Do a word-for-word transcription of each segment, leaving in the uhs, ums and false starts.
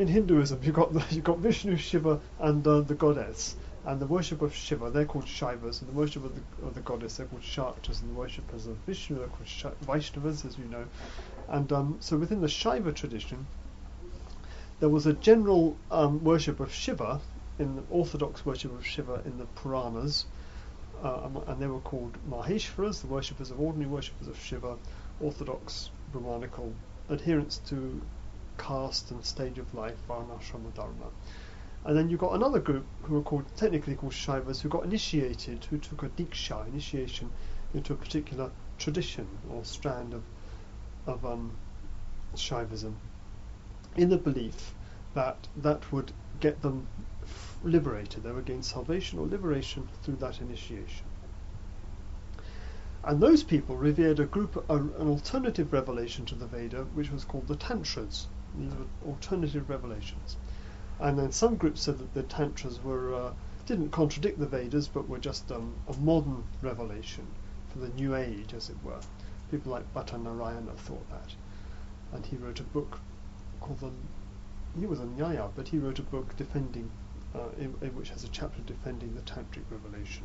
in Hinduism, you've got the, you've got Vishnu, Shiva, and uh, the goddess. And the worship of Shiva, they're called Shaivas, and the worship of the, of the goddess, they're called Shaktas, and the worshippers of Vishnu, they're called Sh- Vaishnavas, as you know. And um, so within the Shaiva tradition, there was a general um, worship of Shiva, in the orthodox worship of Shiva in the Puranas, uh, and they were called Maheshvaras, the worshippers of ordinary worshippers of Shiva, orthodox Brahmanical adherents to caste and stage of life, Varnashrama Dharma. And then you got another group who were called technically called Shaivas, who got initiated, who took a diksha, initiation, into a particular tradition or strand of of um, Shaivism, in the belief that that would get them f- liberated. They would gain salvation or liberation through that initiation. And those people revered a group, a, an alternative revelation to the Veda, which was called the Tantras. These were alternative revelations. And then some groups said that the Tantras were uh, didn't contradict the Vedas, but were just um, a modern revelation for the New Age, as it were. People like Bhatta Narayana thought that, and he wrote a book called the. He was a Nyaya, but he wrote a book defending, uh, in, in which has a chapter defending the Tantric revelation.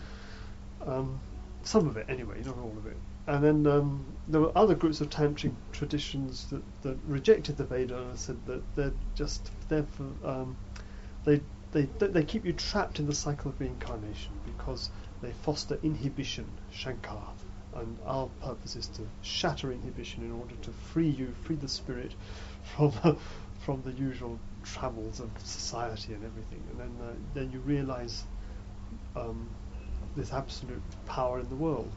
Um, some of it, anyway, not all of it. And then um, there were other groups of tantric traditions that, that rejected the Veda and said that they're just there for um, they they they keep you trapped in the cycle of reincarnation because they foster inhibition, shankar, and our purpose is to shatter inhibition in order to free you, free the spirit from from the usual trammels of society and everything, and then uh, then you realise um, this absolute power in the world.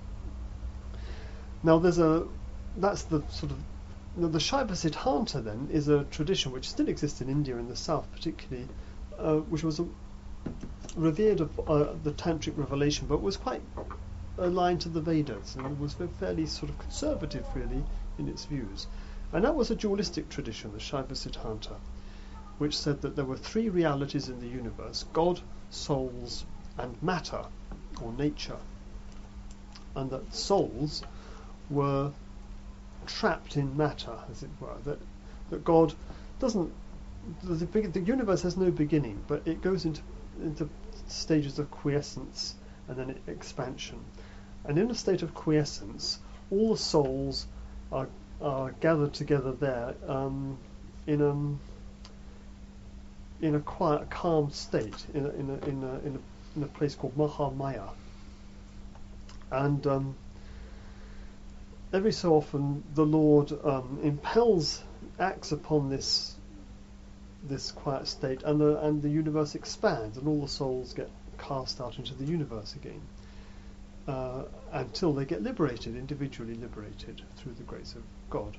Now there's a, that's the sort of, now the Shaiva Siddhanta then is a tradition which still exists in India in the south particularly, uh, which was a, revered of uh, the Tantric revelation, but was quite aligned to the Vedas and was fairly sort of conservative really in its views. And that was a dualistic tradition, the Shaiva Siddhanta, which said that there were three realities in the universe: God, souls, and matter, or nature. And that souls were trapped in matter, as it were. That that God doesn't. The, the universe has no beginning, but it goes into into stages of quiescence and then expansion. And in a state of quiescence, all the souls are are gathered together there um, in a in a quiet, calm state, in a in a in a in a, in a place called Mahamaya. And um, every so often the Lord um, impels, acts upon this this quiet state, and the and the universe expands, and all the souls get cast out into the universe again, uh, until they get liberated, individually liberated through the grace of God.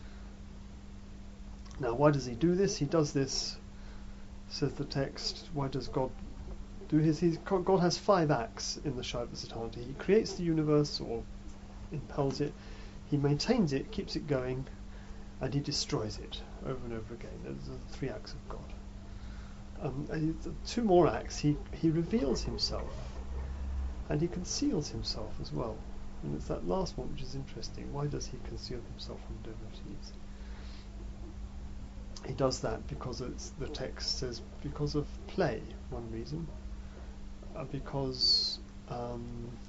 Now, why does he do this? He does this, says the text. Why does God do his? He's, God has five acts in the Shaiva Siddhanta. He creates the universe, or impels it. He maintains it, keeps it going, and he destroys it over and over again. Those are the three acts of God. Um, and he, two more acts. He he reveals himself, and he conceals himself as well. And it's that last one which is interesting. Why does he conceal himself from devotees? He does that because it's, the text says because of play, one reason, uh, because um,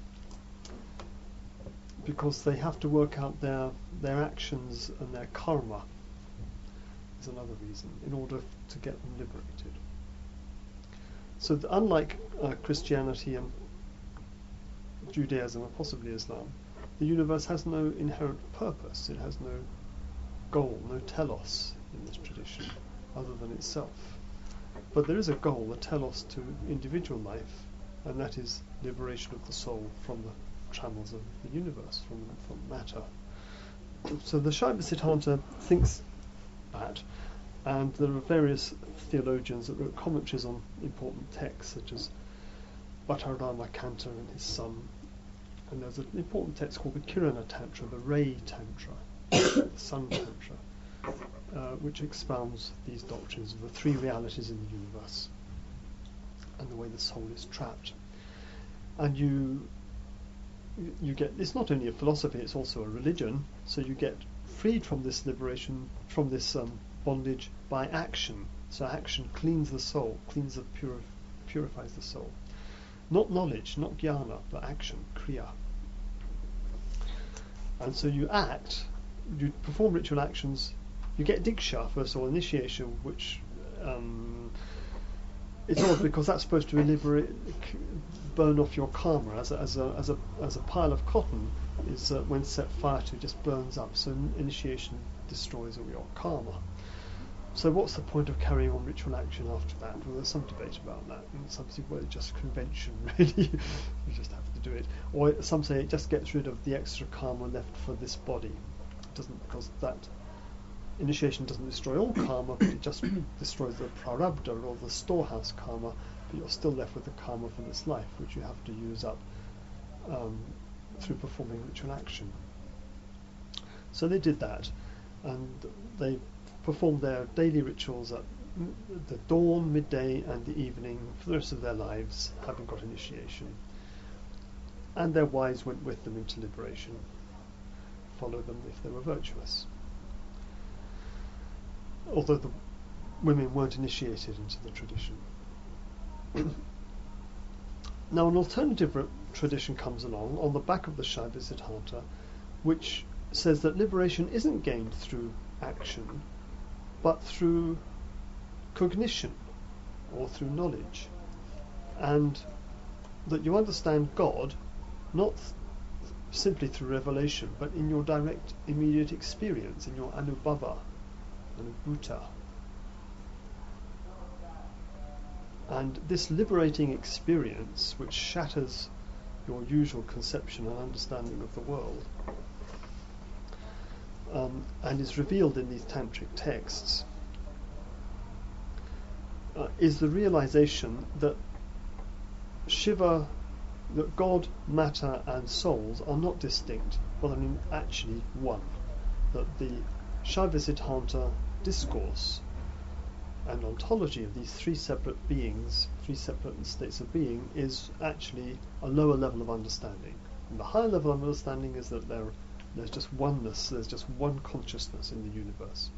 because they have to work out their their actions and their karma is another reason, in order f- to get them liberated. So th- unlike uh, Christianity and Judaism and possibly Islam, the universe has no inherent purpose. It has no goal, no telos in this tradition, other than itself. But there is a goal, a telos to individual life, and that is liberation of the soul from the trammels of the universe, from, from matter. So the Shaiva Siddhanta thinks that, and there are various theologians that wrote commentaries on important texts, such as Bhattarama Kanta and his son. And there's an important text called the Kirana Tantra, the Ray Tantra, the Sun Tantra, uh, which expounds these doctrines of the three realities in the universe and the way the soul is trapped. And you you get, it's not only a philosophy, it's also a religion, so you get freed from this liberation, from this um, bondage by action, So action cleans the soul, cleans the purif- purifies the soul. Not knowledge, not jnana, but action, kriya. And so you act, you perform ritual actions, you get diksha, first of all, initiation, which um, it's odd because that's supposed to liberate, burn off your karma, as a, as a, as a, as a pile of cotton is uh, when set fire to, just burns up. So initiation destroys all your karma. So what's the point of carrying on ritual action after that? Well, there's some debate about that. And some say, well, it's just convention, really. You just have to do it. Or some say it just gets rid of the extra karma left for this body. It doesn't, because that initiation doesn't destroy all karma, but it just destroys the prarabdha, or the storehouse karma, but you're still left with the karma for this life, which you have to use up um, through performing ritual action. So they did that, and they performed their daily rituals at the dawn, midday, and the evening for the rest of their lives, having got initiation. And their wives went with them into liberation, followed them if they were virtuous. Although the women weren't initiated into the tradition. Now an alternative re- tradition comes along on the back of the Shaiva Siddhanta, which says that liberation isn't gained through action, but through cognition, or through knowledge, and that you understand God not th- simply through revelation, but in your direct, immediate experience, in your anubhava, anubhuta. And this liberating experience, which shatters your usual conception and understanding of the world, um, and is revealed in these tantric texts, uh, is the realization that Shiva, that God, matter, and souls are not distinct, but I mean actually one. That the Shaiva Siddhanta discourse and ontology of these three separate beings, three separate states of being, is actually a lower level of understanding. And the higher level of understanding is that there, there's just oneness, there's just one consciousness in the universe.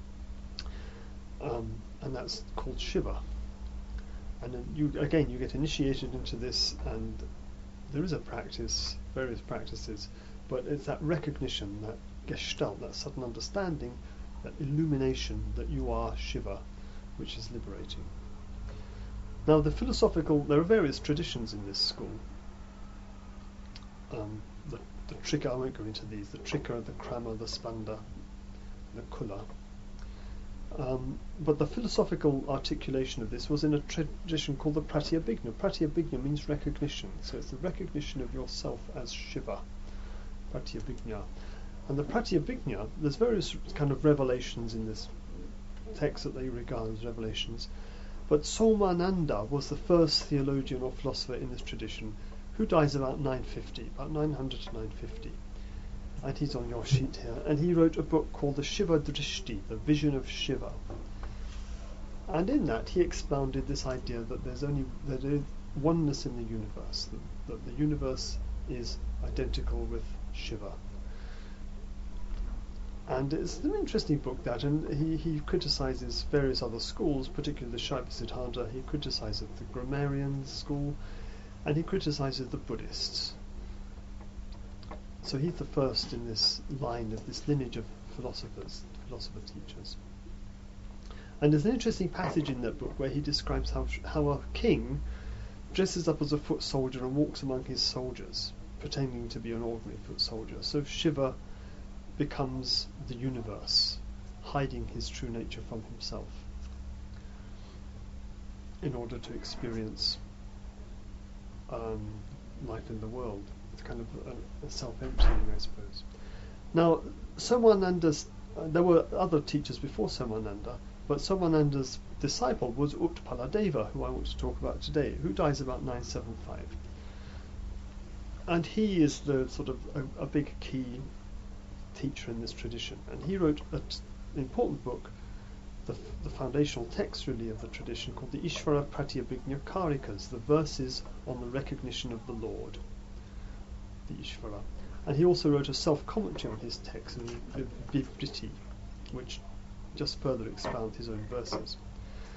Um, and that's called Shiva. And then you again you get initiated into this, and there is a practice, various practices, but it's that recognition, that gestalt, that sudden understanding, that illumination that you are Shiva, which is liberating. Now the philosophical, there are various traditions in this school. Um, the, the Trika, I won't go into these, the Trika, the Krama, the Spanda, the Kula. Um, but the philosophical articulation of this was in a tradition called the Pratyabhijna. Pratyabhijna means recognition, so it's the recognition of yourself as Shiva, Pratyabhijna. And the Pratyabhijna, there's various kind of revelations in this text that they regard as revelations, but Somananda was the first theologian or philosopher in this tradition, who dies about nine fifty, about nine hundred to nine fifty. And he's on your sheet here, and he wrote a book called the Shiva Drishti, the Vision of Shiva. And in that he expounded this idea that there's only there is oneness in the universe, that, that the universe is identical with Shiva. And it's an interesting book, that, and he, he criticises various other schools, particularly the Shaiva Siddhanta. He criticises the grammarian school, and he criticises the Buddhists. So he's the first in this line of this lineage of philosophers, philosopher teachers. And there's an interesting passage in that book where he describes how how a king dresses up as a foot soldier and walks among his soldiers, pretending to be an ordinary foot soldier. So Shiva becomes the universe, hiding his true nature from himself in order to experience um, life in the world. It's kind of a, a self-emptying, I suppose. Now, Somananda's, uh, there were other teachers before Somananda, but Somananda's disciple was Utpaladeva, who I want to talk about today, who dies about nine seventy-five. And he is the sort of a, a big key teacher in this tradition, and he wrote an t- important book, the, f- the foundational text really of the tradition, called the Ishvara Pratyabhijna Karikas, the verses on the recognition of the Lord, the Ishvara. And he also wrote a self-commentary on his text, the Vivriti, which just further expounds his own verses.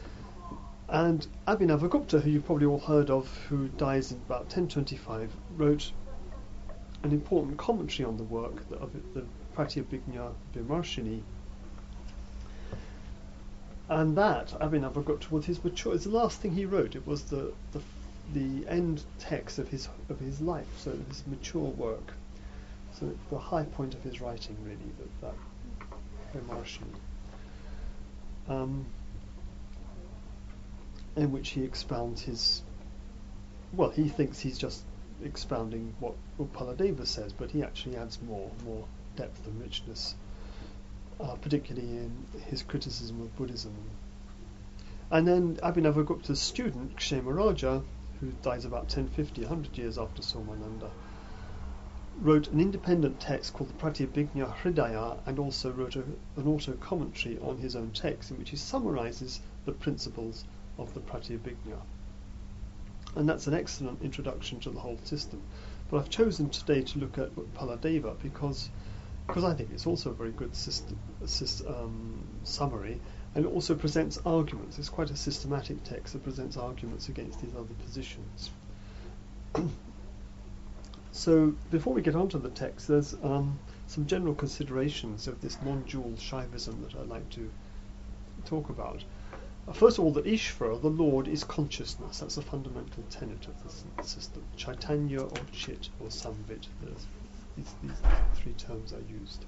And Abhinavagupta, who you've probably all heard of, who dies in about ten twenty-five, wrote an important commentary on the work of the Pratyabhijna Vimarshini. And that, Abhinavagupta, was his mature. It's the last thing he wrote. It was the the, the end text of his of his life. So his mature work. So it's the high point of his writing, really. That that Vimarshini, um, in which he expounds his. Well, he thinks he's just expounding what Uppaladeva says, but he actually adds more more depth and richness. Uh, particularly in his criticism of Buddhism. And then Abhinavagupta's student, Kshemaraja, who dies about ten fifty, one hundred years after Somananda, wrote an independent text called the Pratyabhijna Hridaya, and also wrote a, an auto-commentary on his own text in which he summarizes the principles of the Pratyabhijna. And that's an excellent introduction to the whole system. But I've chosen today to look at Uppaladeva because because I think it's also a very good system, system, um, summary, and it also presents arguments. It's quite a systematic text that presents arguments against these other positions. So before we get on to the text, there's um, some general considerations of this non-dual Shaivism that I'd like to talk about. Uh, first of all, that Ishvara, the Lord, is consciousness. That's a fundamental tenet of the system. Chaitanya or Chit or Samvit. There's These, these three terms are used.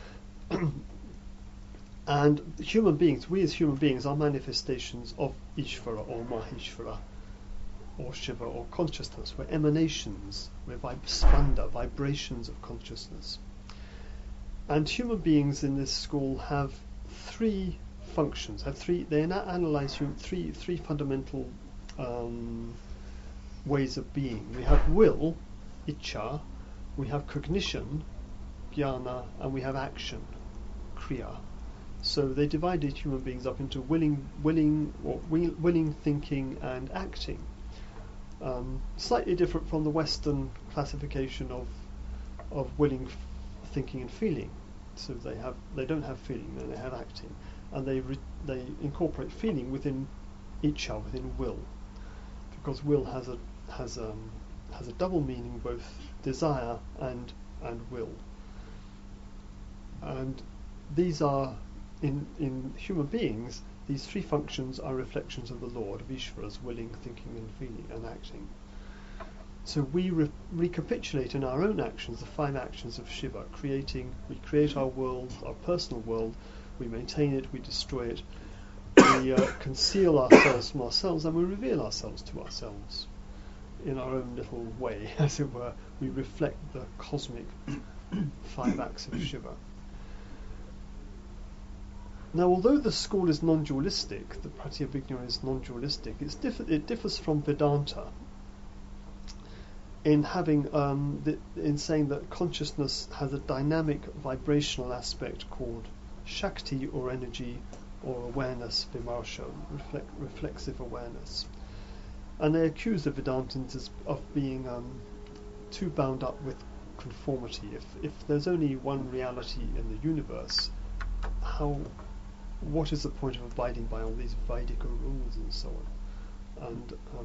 And human beings, we as human beings, are manifestations of Ishvara or Maheshvara or Shiva or consciousness. We're emanations, we're vib- spanda, vibrations of consciousness. And human beings in this school have three functions, have three, they now analyse hum- three, three fundamental um, ways of being. We have will, Icha, we have cognition, jnana, and we have action, kriya. So they divided human beings up into willing, willing, or will, willing, thinking, and acting. Um, slightly different from the Western classification of of willing, f- thinking, and feeling. So they have, they don't have feeling, and they have acting, and they re- they incorporate feeling within icha, within will, because will has a has um has a double meaning, both desire and and will. And these are, in in human beings, these three functions are reflections of the Lord, of Ishvara's willing, thinking, and feeling, and acting. So we re- recapitulate in our own actions the five actions of Shiva, creating, we create our world, our personal world, we maintain it, we destroy it, we uh, conceal ourselves from ourselves, and we reveal ourselves to ourselves. In our own little way, as it were, we reflect the cosmic five acts of Shiva. Now, although the school is non-dualistic, the Pratyabhijna is non-dualistic, it's diff- it differs from Vedanta in having, um, the, in saying that consciousness has a dynamic vibrational aspect called Shakti or energy or awareness, Vimarsha, reflect, reflexive awareness. And they accuse the Vedantins as, of being um, too bound up with conformity. If if there's only one reality in the universe, how, what is the point of abiding by all these Vedika rules and so on? And um,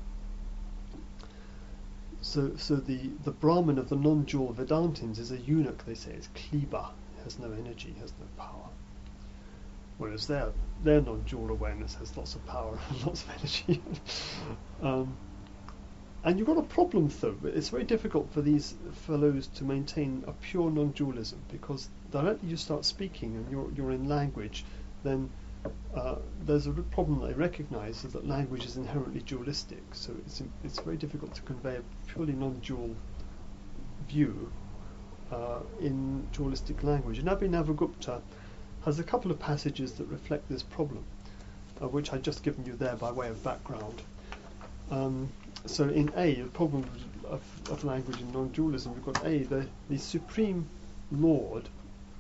so so the, the Brahman of the non-dual Vedantins is a eunuch, they say, it's kliba, has no energy, has no power. Whereas their their non-dual awareness has lots of power and lots of energy. um, and you've got a problem though. It's very difficult for these fellows to maintain a pure non-dualism, because directly you start speaking and you're you're in language, then uh, there's a problem that they recognise, is that language is inherently dualistic. So it's it's very difficult to convey a purely non-dual view uh, in dualistic language. And Abhinavagupta has a couple of passages that reflect this problem, uh, which I've just given you there by way of background. Um, so in A, the problem of, of language in non-dualism, we've got A, the, the Supreme Lord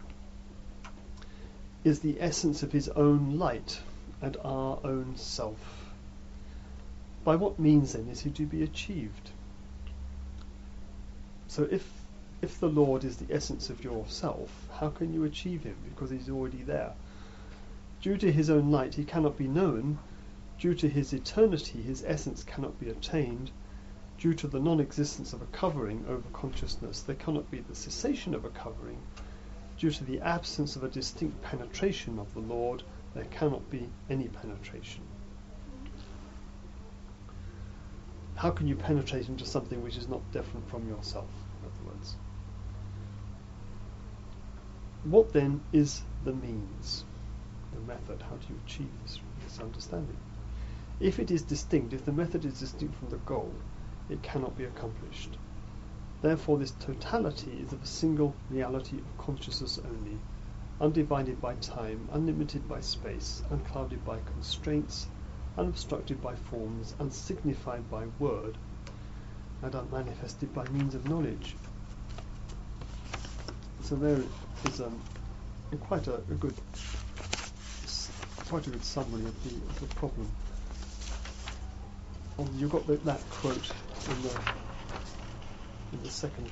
is the essence of his own light and our own self. By what means then is he to be achieved? So if If the Lord is the essence of yourself, how can you achieve him? Because he's already there. Due to his own light, he cannot be known Due to his eternity, his essence cannot be attained. Due to the non-existence of a covering over consciousness, there cannot be the cessation of a covering. Due to the absence of a distinct penetration of the Lord, there cannot be any penetration. How can you penetrate into something which is not different from yourself, in other words? What then is the means, the method? How do you achieve this, this understanding? If it is distinct, if the method is distinct from the goal, it cannot be accomplished. Therefore, this totality is of a single reality of consciousness only, undivided by time, unlimited by space, unclouded by constraints, unobstructed by forms, unsignified by word, and unmanifested by means of knowledge. So there is um, quite a, a good, quite a good summary of the, of the problem. Oh, you got the, that quote in the in the second.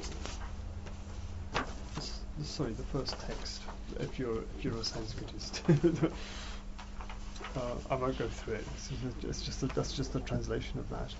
This, this, sorry, the first text. If you're if you're a Sanskritist, uh, I won't go through it. It's just, it's just a, that's just a translation of that.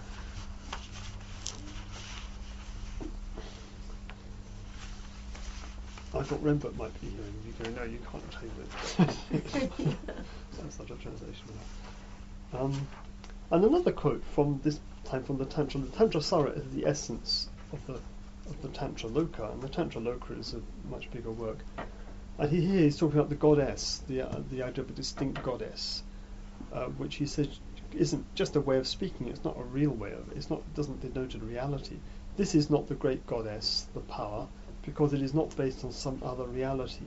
I thought Rembert might be here, and you go, no, you can't take it. That's not a translation of that. Um, and another quote from this time from the Tantra. The Tantra Sara is the essence of the of the Tantra Loka, and the Tantra Loka is a much bigger work. And he, here he's talking about the goddess, the uh, the idea of a distinct goddess, uh, which he says isn't just a way of speaking. It's not a real way of it. It's not doesn't denote a reality. This is not the great goddess, the power, because it is not based on some other reality.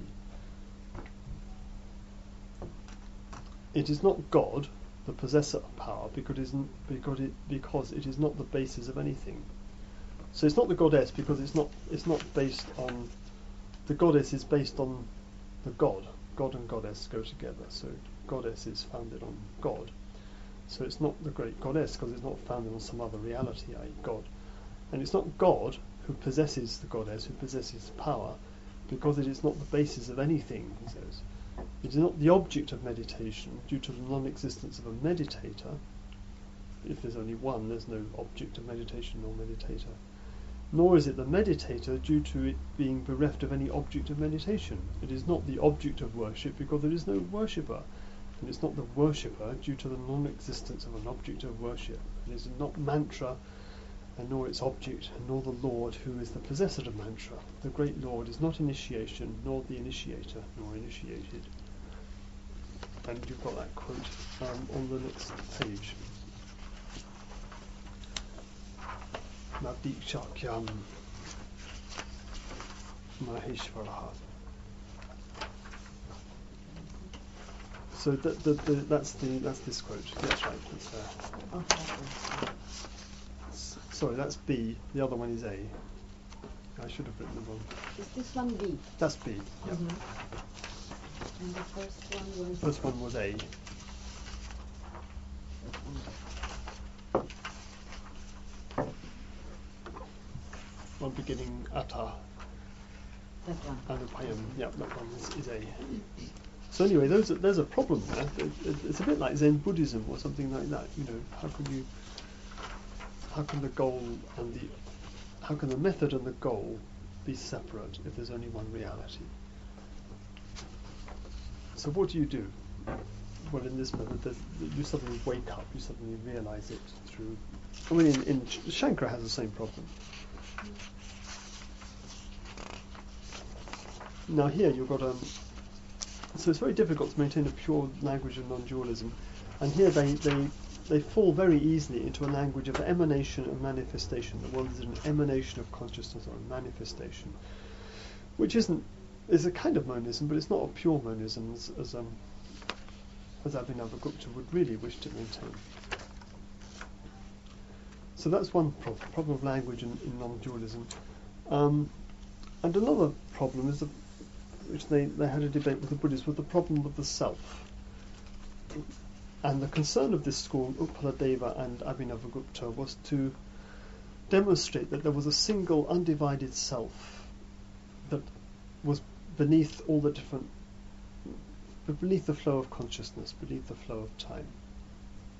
It is not God, the possessor of power, because it, isn't, because it because it is not the basis of anything. So it's not the goddess because it's not it's not based on the goddess is based on the God. God and goddess go together. So goddess is founded on God. So it's not the great goddess because it's not founded on some other reality, that is God. And it's not God who possesses the goddess, who possesses power, because it is not the basis of anything, he says. It is not the object of meditation due to the non-existence of a meditator. If there's only one, there's no object of meditation nor meditator. Nor is it the meditator due to it being bereft of any object of meditation. It is not the object of worship because there is no worshipper. And it's not the worshipper due to the non-existence of an object of worship. It is not mantra, and nor its object, and nor the Lord who is the possessor of mantra. The great Lord is not initiation, nor the initiator, nor initiated. And you've got that quote um, on the next page. Nadikshakyam Maheshwaraha. So the, the, the, that's the that's this quote. That's right. That's there. Okay. Sorry, that's B. The other one is A. I should have written the wrong. Is this one B? That's B. Yeah. Mm-hmm. And the first one was. First one was A. One beginning Atta. That one. Anupayam. Yeah, that one is, is A. So anyway, there's a, there's a problem there. It, it, it's a bit like Zen Buddhism or something like that. You know, how can you? How can the goal and the how can the method and the goal be separate if there's only one reality? So what do you do? Well, in this method, you suddenly wake up, you suddenly realise it through. I mean, in, in Shankara has the same problem. Now here you've got um. So it's very difficult to maintain a pure language of non-dualism, and here they they. They fall very easily into a language of emanation and manifestation. The world is an emanation of consciousness or a manifestation, which isn't is a kind of monism, but it's not a pure monism as as, um, as Abhinavagupta would really wish to maintain. So that's one problem, problem of language in, in non-dualism. Um, and another problem is, the, which they, they had a debate with the Buddhists, with the problem of the self. And the concern of this school, Uppaladeva and Abhinavagupta, was to demonstrate that there was a single undivided self that was beneath all the different, beneath the flow of consciousness, beneath the flow of time.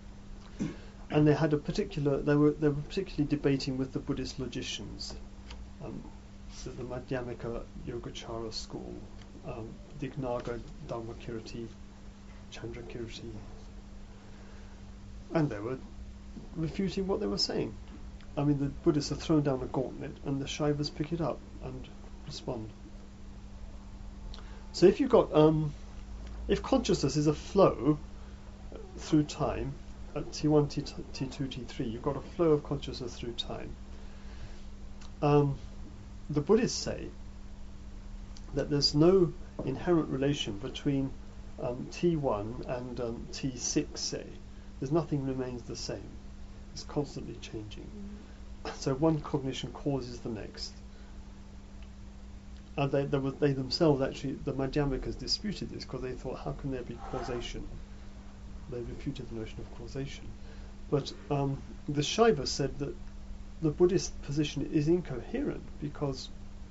And they had a particular, they were they were particularly debating with the Buddhist logicians, um, so the Madhyamika Yogacara school, um, Dignaga Dharmakirti, Chandrakirti, and they were refuting what they were saying. I mean, the Buddhists have thrown down a gauntlet, and the Shaivas pick it up and respond. So if you've got, um, if consciousness is a flow through time, at T one, T two, T three, you've got a flow of consciousness through time. Um, the Buddhists say that there's no inherent relation between um, T one and um, T six, say. There's nothing remains the same. It's constantly changing. Mm. So one cognition causes the next. And they, they, were, they themselves actually, the Madhyamikas disputed this because they thought, how can there be causation? They refuted the notion of causation. But um, the Shaivas said that the Buddhist position is incoherent because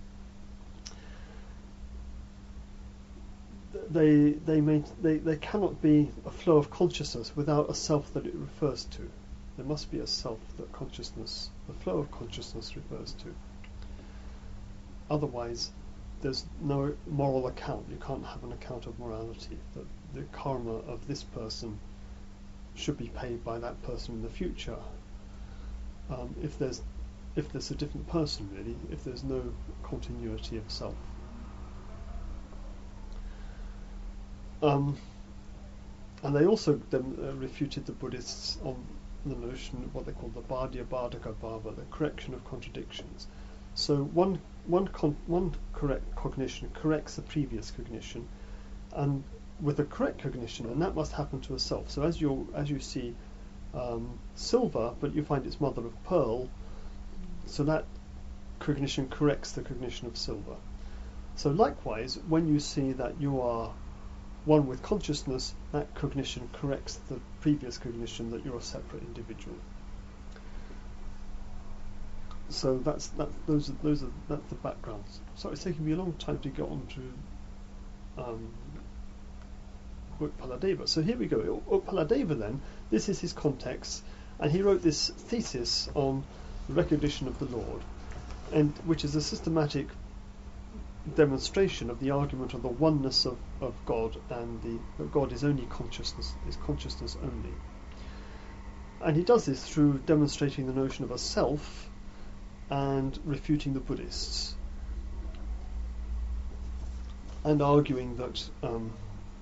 they they, made, they they cannot be a flow of consciousness without a self that it refers to. There must be a self that consciousness, the flow of consciousness refers to. Otherwise, there's no moral account. You can't have an account of morality. That the karma of this person should be paid by that person in the future. Um, if there's if there's a different person, really, if there's no continuity of self. Um, and they also then, uh, refuted the Buddhists on the notion of what they call the Bhadya Bhadaka Bhava, the correction of contradictions. So one one con- one correct cognition corrects the previous cognition, and with a correct cognition, and that must happen to a self. So as you as you see um, silver, but you find its mother of pearl, so that cognition corrects the cognition of silver. So likewise, when you see that you are one with consciousness, that cognition corrects the previous cognition that you're a separate individual. So that's that. Those are those are that's the background. So it's taking me a long time to get on to um, Utpaladeva. So here we go. Utpaladeva then. This is his context, and he wrote this thesis on the recognition of the Lord, and which is a systematic demonstration of the argument of the oneness of, of God, and the that God is only consciousness, is consciousness only. And he does this through demonstrating the notion of a self and refuting the Buddhists, and arguing that um,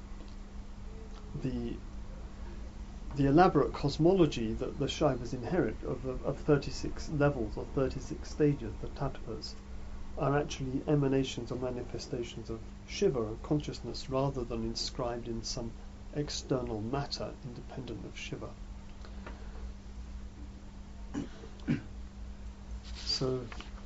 the the elaborate cosmology that the Shaivas inherit of, of, of thirty-six levels or thirty-six stages, the tattvas, are actually emanations or manifestations of Shiva and consciousness, rather than inscribed in some external matter independent of Shiva. So,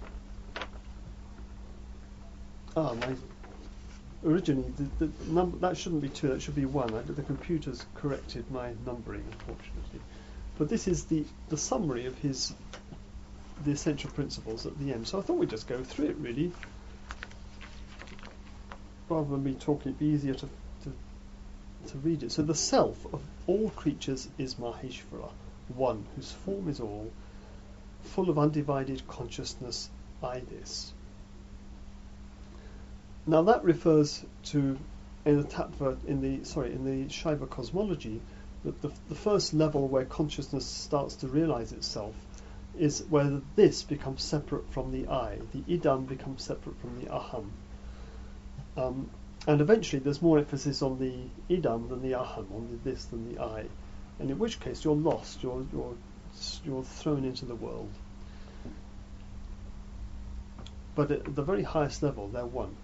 ah, my originally the, the number that shouldn't be two. That should be one. I, the computer's corrected my numbering, unfortunately. But this is the the summary of his the essential principles at the end. So I thought we'd just go through it, really, rather than me talking. It'd be easier to to to read it. So the self of all creatures is Maheshvara, one whose form is all, full of undivided consciousness, I this. Now that refers to, in the tattva, in the sorry, in the Shaiva cosmology, that the, the first level where consciousness starts to realize itself is where the this becomes separate from the I. The idam becomes separate from the aham. Um, and eventually there's more emphasis on the idam than the aham, on the this than the I. And in which case you're lost, you're you're you're thrown into the world. But at the very highest level, they're one.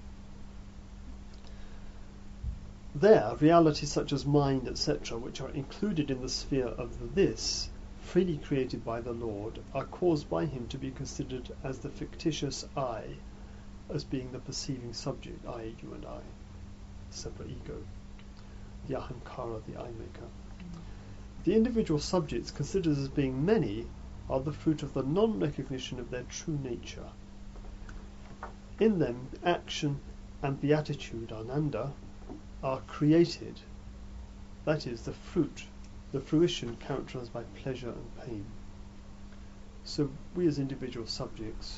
There, realities such as mind, et cetera, which are included in the sphere of the this, freely created by the Lord, are caused by him to be considered as the fictitious I, as being the perceiving subject, I, you and I, separate ego, the ahamkara, the I maker. The individual subjects considered as being many are the fruit of the non-recognition of their true nature. In them, action and beatitude, ananda, are created, that is, the fruit the fruition characterized by pleasure and pain. So we as individual subjects,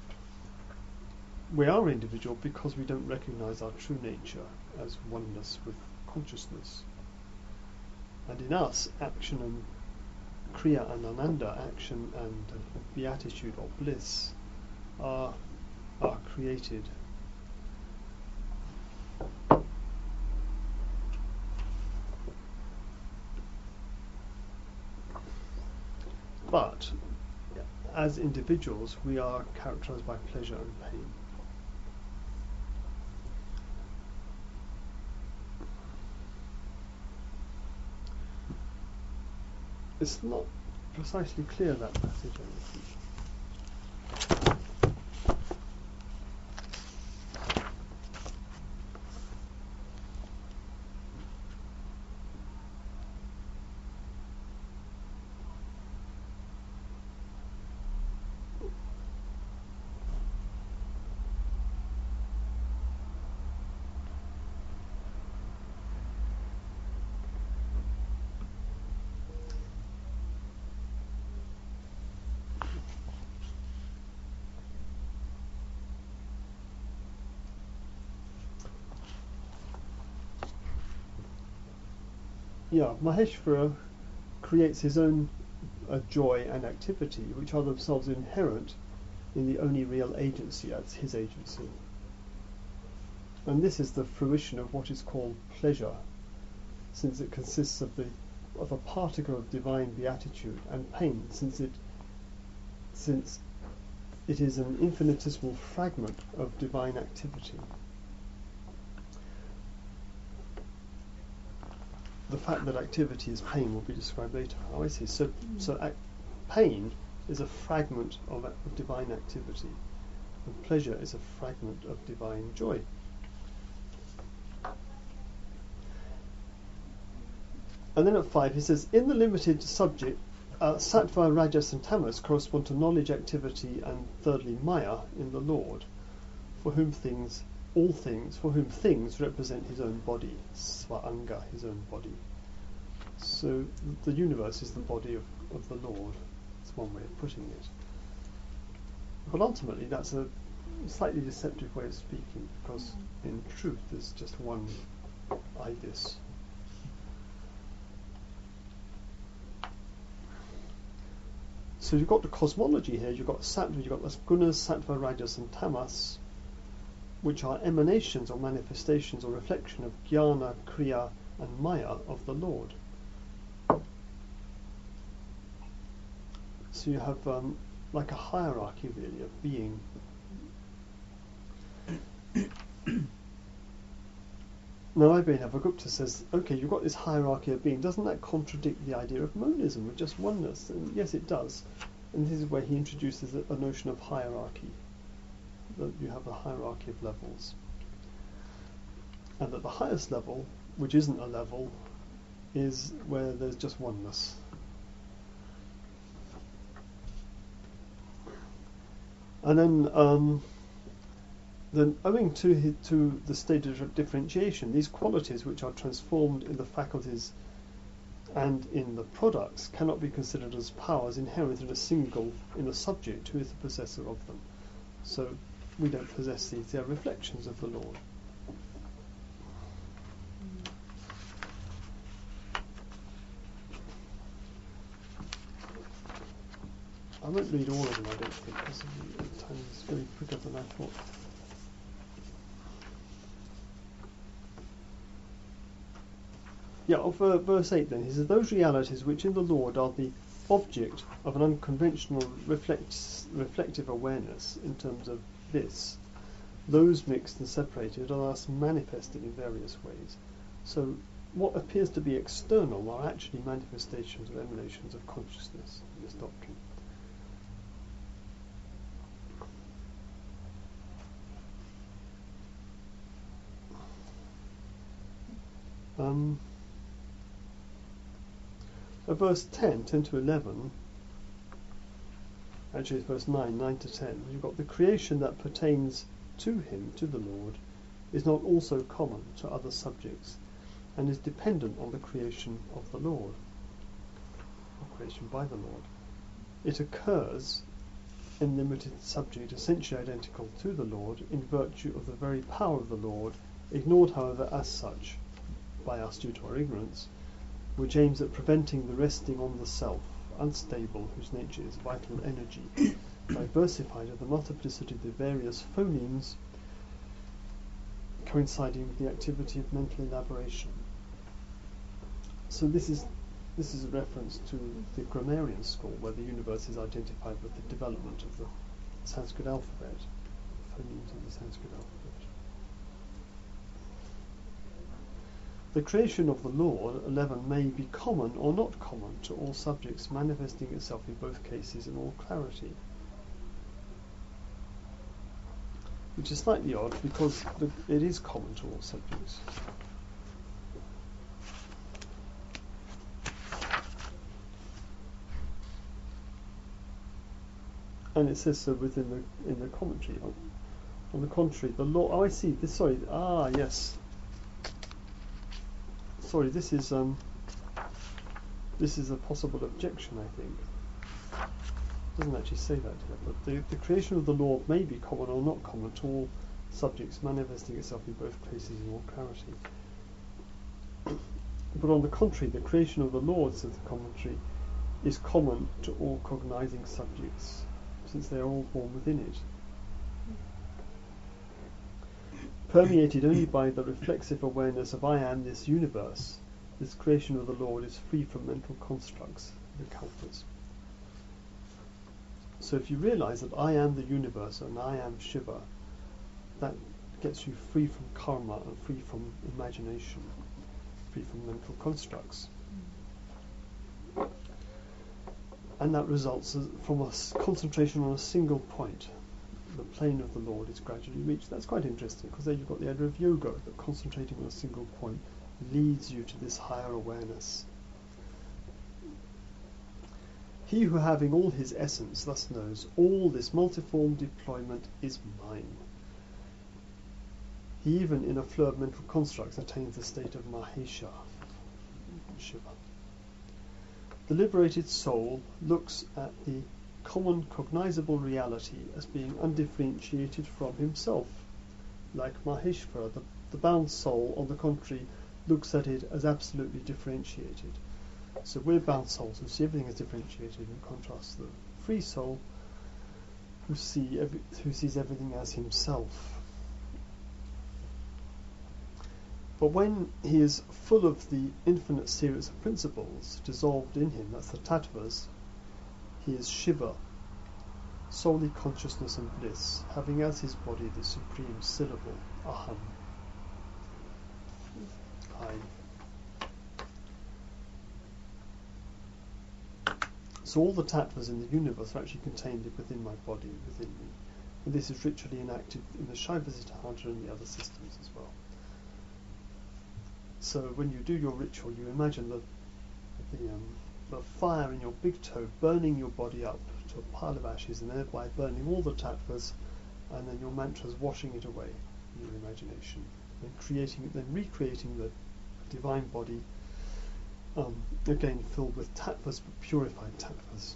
we are individual because we don't recognize our true nature as oneness with consciousness. And in us, action and kriya and ananda, action and beatitude or bliss, are, are created. But as individuals, we are characterized by pleasure and pain. It's not precisely clear, that passage, I think. Yeah, Maheshvara creates his own uh, joy and activity, which are themselves inherent in the only real agency as his agency. And this is the fruition of what is called pleasure, since it consists of the of a particle of divine beatitude, and pain, since it since it is an infinitesimal fragment of divine activity. The fact that activity is pain will be described later. Oh, I see. So, mm. so ac- pain is a fragment of, a- of divine activity, and pleasure is a fragment of divine joy. And then at five, he says, in the limited subject, uh, sattva, rajas, and tamas correspond to knowledge, activity, and thirdly, maya in the Lord, for whom things. all things, for whom things represent his own body, sva-anga, his own body. So the universe is the body of, of the Lord. That's one way of putting it. But ultimately that's a slightly deceptive way of speaking, because in truth there's just one ibis. So you've got the cosmology here, you've got sattva, you've got the gunas, sattva, rajas, and tamas, which are emanations or manifestations or reflection of jnana, kriya, and maya of the Lord. So you have um, like a hierarchy really of being. Now Abhinavagupta says, okay, you've got this hierarchy of being, doesn't that contradict the idea of monism, with just oneness? And yes, it does. And this is where he introduces a, a notion of hierarchy. That you have a hierarchy of levels, and that the highest level, which isn't a level, is where there's just oneness. And then, um, then owing to his, to the state of differentiation, these qualities which are transformed in the faculties and in the products cannot be considered as powers inherent in a single, in a subject who is the possessor of them. So we don't possess these, they are reflections of the Lord. I won't read all of them, I don't think, because the time is going quicker than I thought. Yeah, of uh, verse eight then, he says, those realities which in the Lord are the object of an unconventional reflects, reflective awareness in terms of this, those mixed and separated are thus manifested in various ways. So what appears to be external are actually manifestations or emanations of consciousness in this doctrine. Um, at verse ten, ten to eleven, actually it's verse nine, nine to ten, you've got the creation that pertains to him, to the Lord, is not also common to other subjects, and is dependent on the creation of the Lord. of creation by the Lord. It occurs in limited subject, essentially identical to the Lord, in virtue of the very power of the Lord, ignored, however, as such by us due to our ignorance, which aims at preventing the resting on the self, unstable, whose nature is vital energy, diversified of the multiplicity of the various phonemes coinciding with the activity of mental elaboration. So this is this is a reference to the grammarian school, where the universe is identified with the development of the Sanskrit alphabet, phonemes of the Sanskrit alphabet. The creation of the Lord, eleven, may be common or not common to all subjects, manifesting itself in both cases in all clarity. Which is slightly odd, because the, it is common to all subjects. And it says so within the in the commentary. On, on the contrary, the law. Oh, I see. This. Sorry. Ah, yes. Sorry. This is um. This is a possible objection, I think. It doesn't actually say that here, but the the creation of the Lord may be common or not common to all subjects, manifesting itself in both cases in all clarity. But on the contrary, the creation of the Lord, says the commentary, is common to all cognizing subjects, since they are all born within it. Permeated only by the reflexive awareness of I am this universe, this creation of the Lord is free from mental constructs, vikalpas. So if you realize that I am the universe and I am Shiva, that gets you free from karma and free from imagination, free from mental constructs. And that results from a s- concentration on a single point. The plane of the Lord is gradually reached. That's quite interesting, because there you've got the idea of yoga, that concentrating on a single point leads you to this higher awareness. He who, having all his essence, thus knows all this multiform deployment is mine. He even in a flow of mental constructs attains the state of Mahesha, Shiva. The liberated soul looks at the common cognizable reality as being undifferentiated from himself. Like Maheshvara, the, the bound soul, on the contrary, looks at it as absolutely differentiated. So we're bound souls who see everything as differentiated, in contrast to the free soul who see every, who sees everything as himself. But when he is full of the infinite series of principles dissolved in him, that's the tattvas, he is Shiva, solely consciousness and bliss, having as his body the supreme syllable, aham, I. So all the tattvas in the universe are actually contained within my body, within me. And this is ritually enacted in the Shaiva Siddhanta and the other systems as well. So when you do your ritual, you imagine the the, um, the fire in your big toe burning your body up to a pile of ashes, and thereby burning all the tattvas, and then your mantras washing it away in your imagination, and creating, then recreating the divine body, um, again filled with tattvas, but purified tattvas.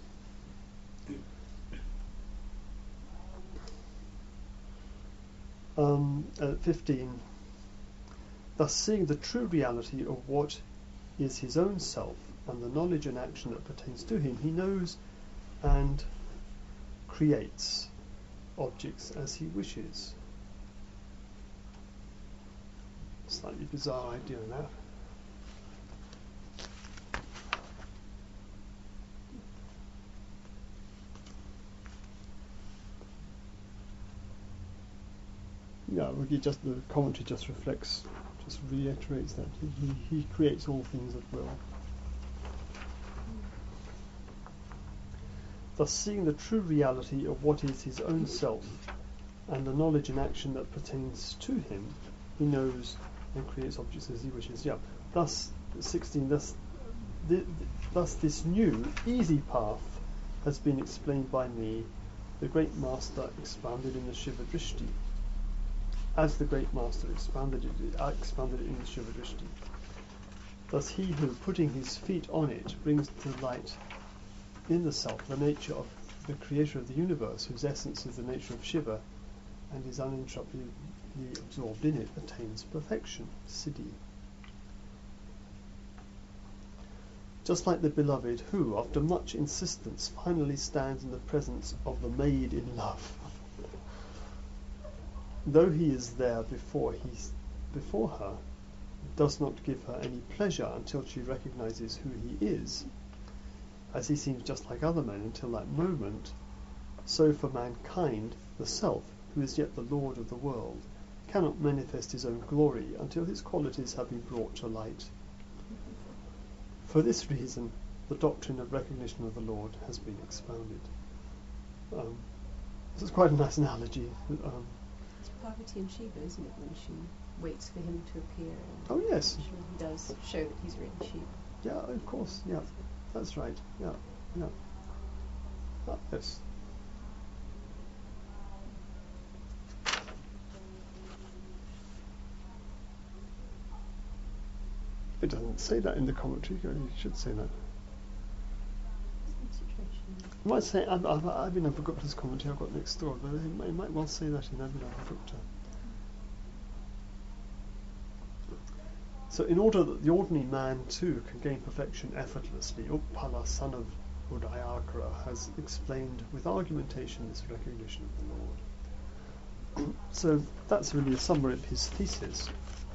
Um, at fifteen. Thus, seeing the true reality of what is his own self and the knowledge and action that pertains to him, he knows and creates objects as he wishes. Slightly bizarre idea, that. Yeah, he just the commentary just reflects, just reiterates that he, he creates all things at will. Thus, seeing the true reality of what is his own self and the knowledge and action that pertains to him, he knows and creates objects as he wishes. Yeah. Thus, sixteen. Thus, the, the, thus this new easy path has been explained by me, the great master, expounded in the Shiva Drishti. As the great master expounded it, uh, expounded it in the Shiva Drishti. Thus he who, putting his feet on it, brings to light in the self the nature of the creator of the universe, whose essence is the nature of Shiva, and is uninterruptedly absorbed in it, attains perfection, siddhi. Just like the beloved who, after much insistence, finally stands in the presence of the maid in love. Though he is there before he's before her, does not give her any pleasure until she recognizes who he is, as he seems just like other men until that moment, so for mankind, the self, who is yet the lord of the world, cannot manifest his own glory until his qualities have been brought to light. For this reason, the doctrine of recognition of the Lord has been expounded. Um, this is quite a nice analogy. Um, It's Parvati and Shiva, isn't it, when she waits for him to appear? oh yes. He does show that he's really Shiva. Yeah, of course. Yeah, that's right. Yeah, yeah. Ah, yes. It doesn't say that in the commentary. You should say that. I might say I've, I've, I've been Abhigupta's commentary I've got next door, but it might, it might well say that in Abhinavagupta. So in order that the ordinary man too can gain perfection effortlessly, Uppala, son of Udayakara, has explained with argumentation this recognition of the Lord. So that's really a summary of his thesis.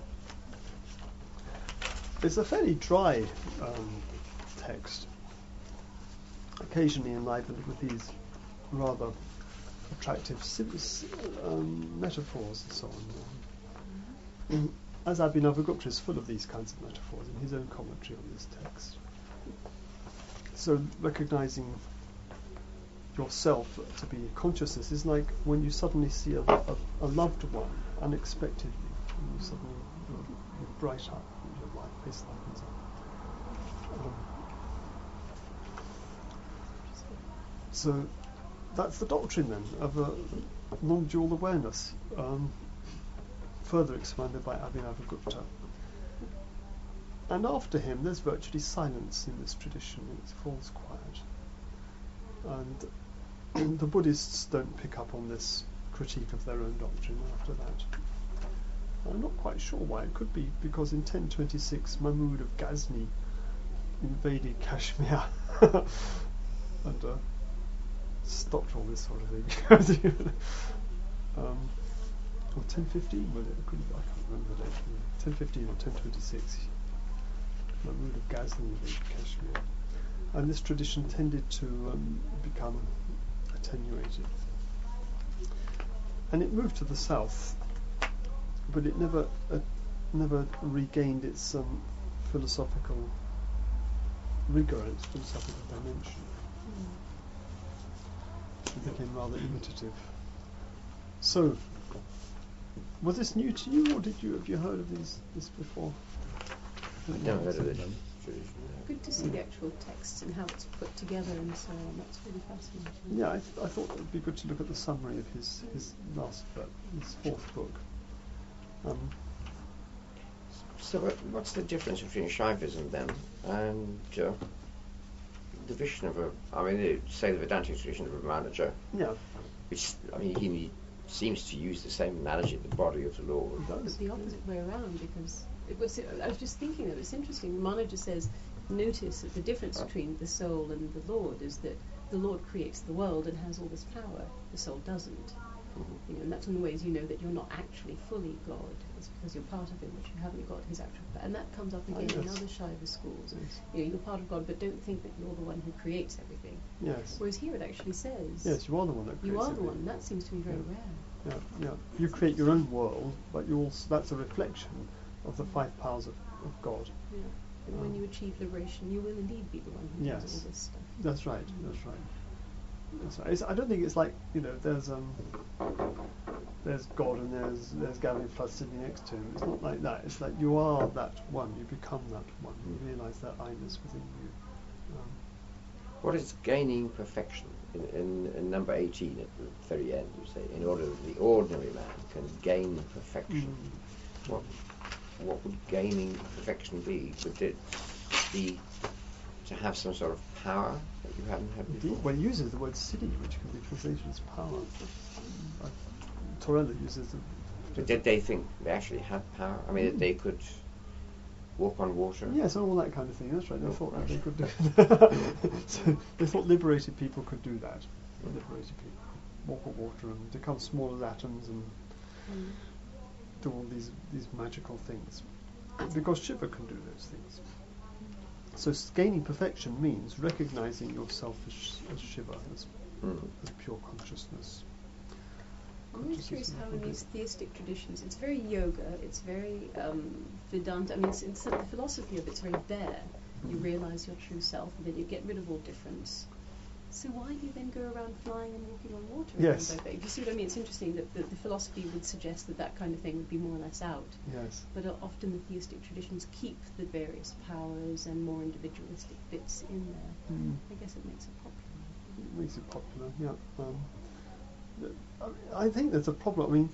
It's a fairly dry um, text, occasionally enlivened with these rather attractive um, metaphors and so on. As Abhinavagupta is full of these kinds of metaphors in his own commentary on this text. So recognizing yourself to be consciousness is like when you suddenly see a, a, a loved one unexpectedly, and you suddenly you, you bright up, your life face lightens up. Um, so that's the doctrine then of a non-dual awareness. Um, further expanded by Abhinavagupta. And after him there's virtually silence in this tradition, it falls quiet. And the Buddhists don't pick up on this critique of their own doctrine after that. I'm not quite sure why. It could be because in ten twenty-six Mahmud of Ghazni invaded Kashmir and uh, stopped all this sort of thing. um, Or ten fifteen, was it? I, couldn't, I can't remember the date. ten fifteen or ten twenty-six. Mahmud of Ghazni invaded Kashmir. And this tradition tended to um, become attenuated. And it moved to the south, but it never uh, never regained its um, philosophical rigour, its philosophical dimension. Mm. It became rather imitative. So, was this new to you, or did you have you heard of these this before? I've never heard of this. Good to see the actual text and how it's put together and so on. That's really fascinating. Yeah, I, th- I thought it would be good to look at the summary of his his last book, his fourth book. Um, So what, what's the difference between Shaivism then and uh, the Vaishnava? I mean, they say the Vedantic tradition of Ramanuja, yeah, which, I mean, he seems to use the same analogy of the body of the Lord. it does. It's the opposite way around, because it was. I was just thinking that it's interesting. Ramanuja says, notice that the difference between the soul and the Lord is that the Lord creates the world and has all this power. The soul doesn't. Mm-hmm. You know, and that's one of the ways you know that you're not actually fully God. It's because you're part of Him, but you haven't got His actual power. And that comes up again Oh, in yes. other Shaiva schools. Yes. You know, you're part of God, but don't think that you're the one who creates everything. Yes. Whereas here it actually says, Yes, you are the one that creates you are the everything. one. That seems to be very Yeah. rare. Yeah, yeah. You create your own world, but you also that's a reflection of the five powers of, of God. Yeah. And Um, when you achieve liberation, you will indeed be the one who Yes. does all this stuff. That's right. That's right. That's right. It's, I don't think it's like you know. There's um. There's God and there's there's Gavin Flood sitting next to him. It's not like that. It's like you are that one. You become that one. You realise that I-ness within you. Um, What is gaining perfection? In, in, in number eighteen at the very end, you say, in order that the ordinary man can gain perfection. What what would gaining perfection be? Would it be to have some sort of power that you hadn't had before. Indeed, well, he uses the word siddhi, which can be translated as power. Uh, Torella uses the. But did they think they actually had power? I mean, that they could walk on water? Yes, and all that kind of thing. That's right. They Oh, thought that gosh. they could do that. So they thought liberated people could do that. Liberated people walk on water and become small as atoms and Mm. do all these these magical things. Because Shiva can do those things. So s- gaining perfection means recognizing yourself as, sh- as Shiva, as, Mm. as pure consciousness. I'm always curious how in these theistic traditions, it's very yoga, it's very um, Vedanta, I mean, it's, it's, the philosophy of it's very bare. You realise your true self and then you get rid of all difference. So why do you then go around flying and walking on water? and Yes. things like that? Do you see what I mean? It's interesting that the, the philosophy would suggest that that kind of thing would be more or less out. Yes. But uh, often the theistic traditions keep the various powers and more individualistic bits in there. Mm. I guess it makes it popular. Makes it popular, yeah. Um, th- I I think there's a problem. I mean,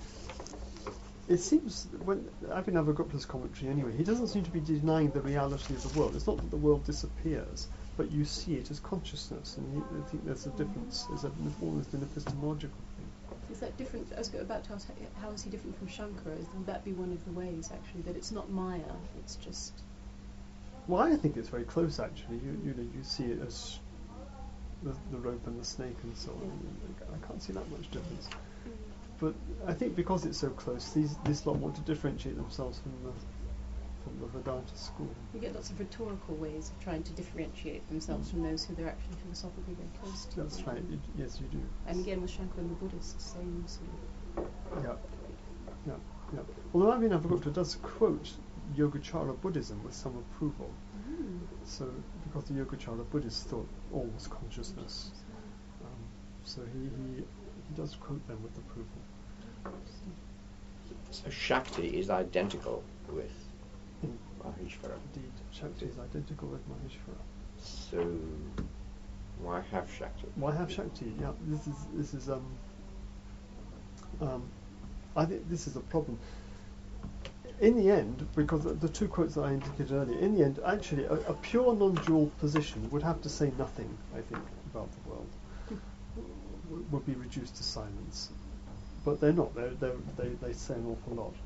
it seems when Abhinavagupta's commentary anyway, he doesn't seem to be denying the reality of the world. It's not that the world disappears, but you see it as consciousness, and he, I think there's a difference. There's a, almost an epistemological thing. Is that different? I was go- about to ask, h- how is he different from Shankara? Is, would that be one of the ways, actually, that it's not Maya, it's just... Well, I think it's very close, actually. You, you know, you see it as the, the rope and the snake and so on. I can't see that much difference. But I think because it's so close, these this lot want to differentiate themselves from the from the Vedanta school. You get lots of rhetorical ways of trying to differentiate themselves from those who they're actually philosophically very close to. That's right. You, yes, you do. And again, with Shankara and the Buddhists, same sort of... Yeah, yeah, yeah. Although Abhinavagupta does quote Yogacara Buddhism with some approval. Mm. So, because the Yogacara Buddhists thought all was consciousness, um, so he, he he does quote them with approval. So Shakti is identical with In- Maheshvara. Indeed, Shakti is identical with Maheshvara. So why have Shakti? Why have Shakti? Yeah, this is this is um. Um, I think this is a problem. In the end, because the, the two quotes that I indicated earlier, in the end, actually, a, a pure non-dual position would have to say nothing, I think, about the world. W- would be reduced to silence. But they're not. They're, they're, they they say an awful lot.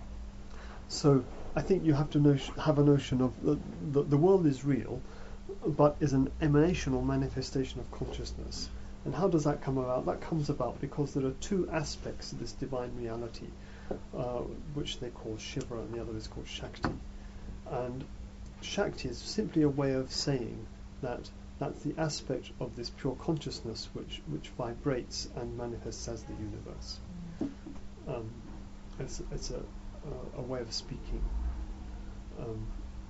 So I think you have to notion, have a notion of the, the the world is real, but is an emanation or manifestation of consciousness. And how does that come about? That comes about because there are two aspects of this divine reality, uh, which they call Shiva and the other is called Shakti. And Shakti is simply a way of saying that that's the aspect of this pure consciousness which, which vibrates and manifests as the universe. Um, it's it's a, a, a way of speaking. Um,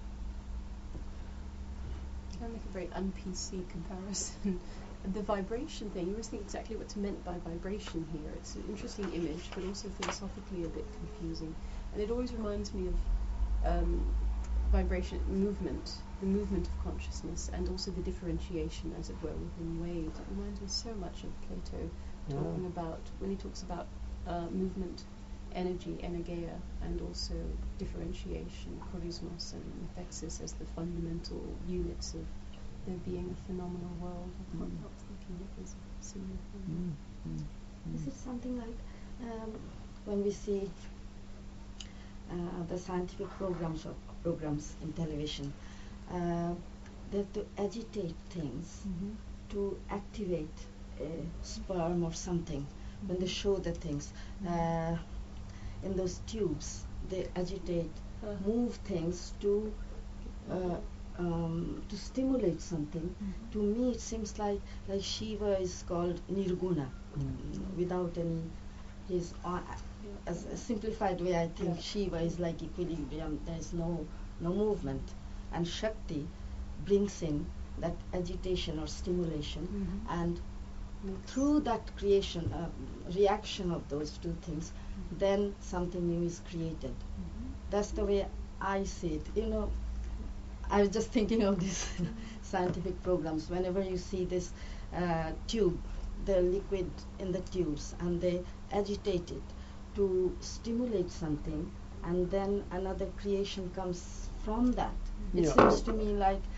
Can I make a very un-P C comparison? The vibration thing, you always think exactly what's meant by vibration here. It's an interesting image, but also philosophically a bit confusing. And it always reminds me of um, vibration, movement, the movement of consciousness, and also the differentiation, as it were, within Wade. It reminds me so much of Plato talking Yeah. about, when he talks about uh, movement, energy, energeia, and also differentiation, chorismos and nefexis as the fundamental units of there being a phenomenal world. I can't help thinking it was a similar thing. mm, mm, Is it something like um, when we see uh, the scientific programs or programs in television, uh, they have to agitate things Mm-hmm. to activate a sperm or something. When they show the things uh, in those tubes, they agitate, Uh, move things to uh, um, to stimulate something. To me, it seems like like Shiva is called Nirguna, mm, without any. His uh, as a simplified way, I think Yeah. Shiva is like equilibrium. There is no no movement, and Shakti brings in that agitation or stimulation, Mhm. and Makes- through that creation, uh, reaction of those two things, then something new is created. Mhm. That's the way I see it. You know, I was just thinking of these scientific programs. Whenever you see this uh, tube, the liquid in the tubes, and they agitate it to stimulate something, and then another creation comes from that. It Yeah. seems to me like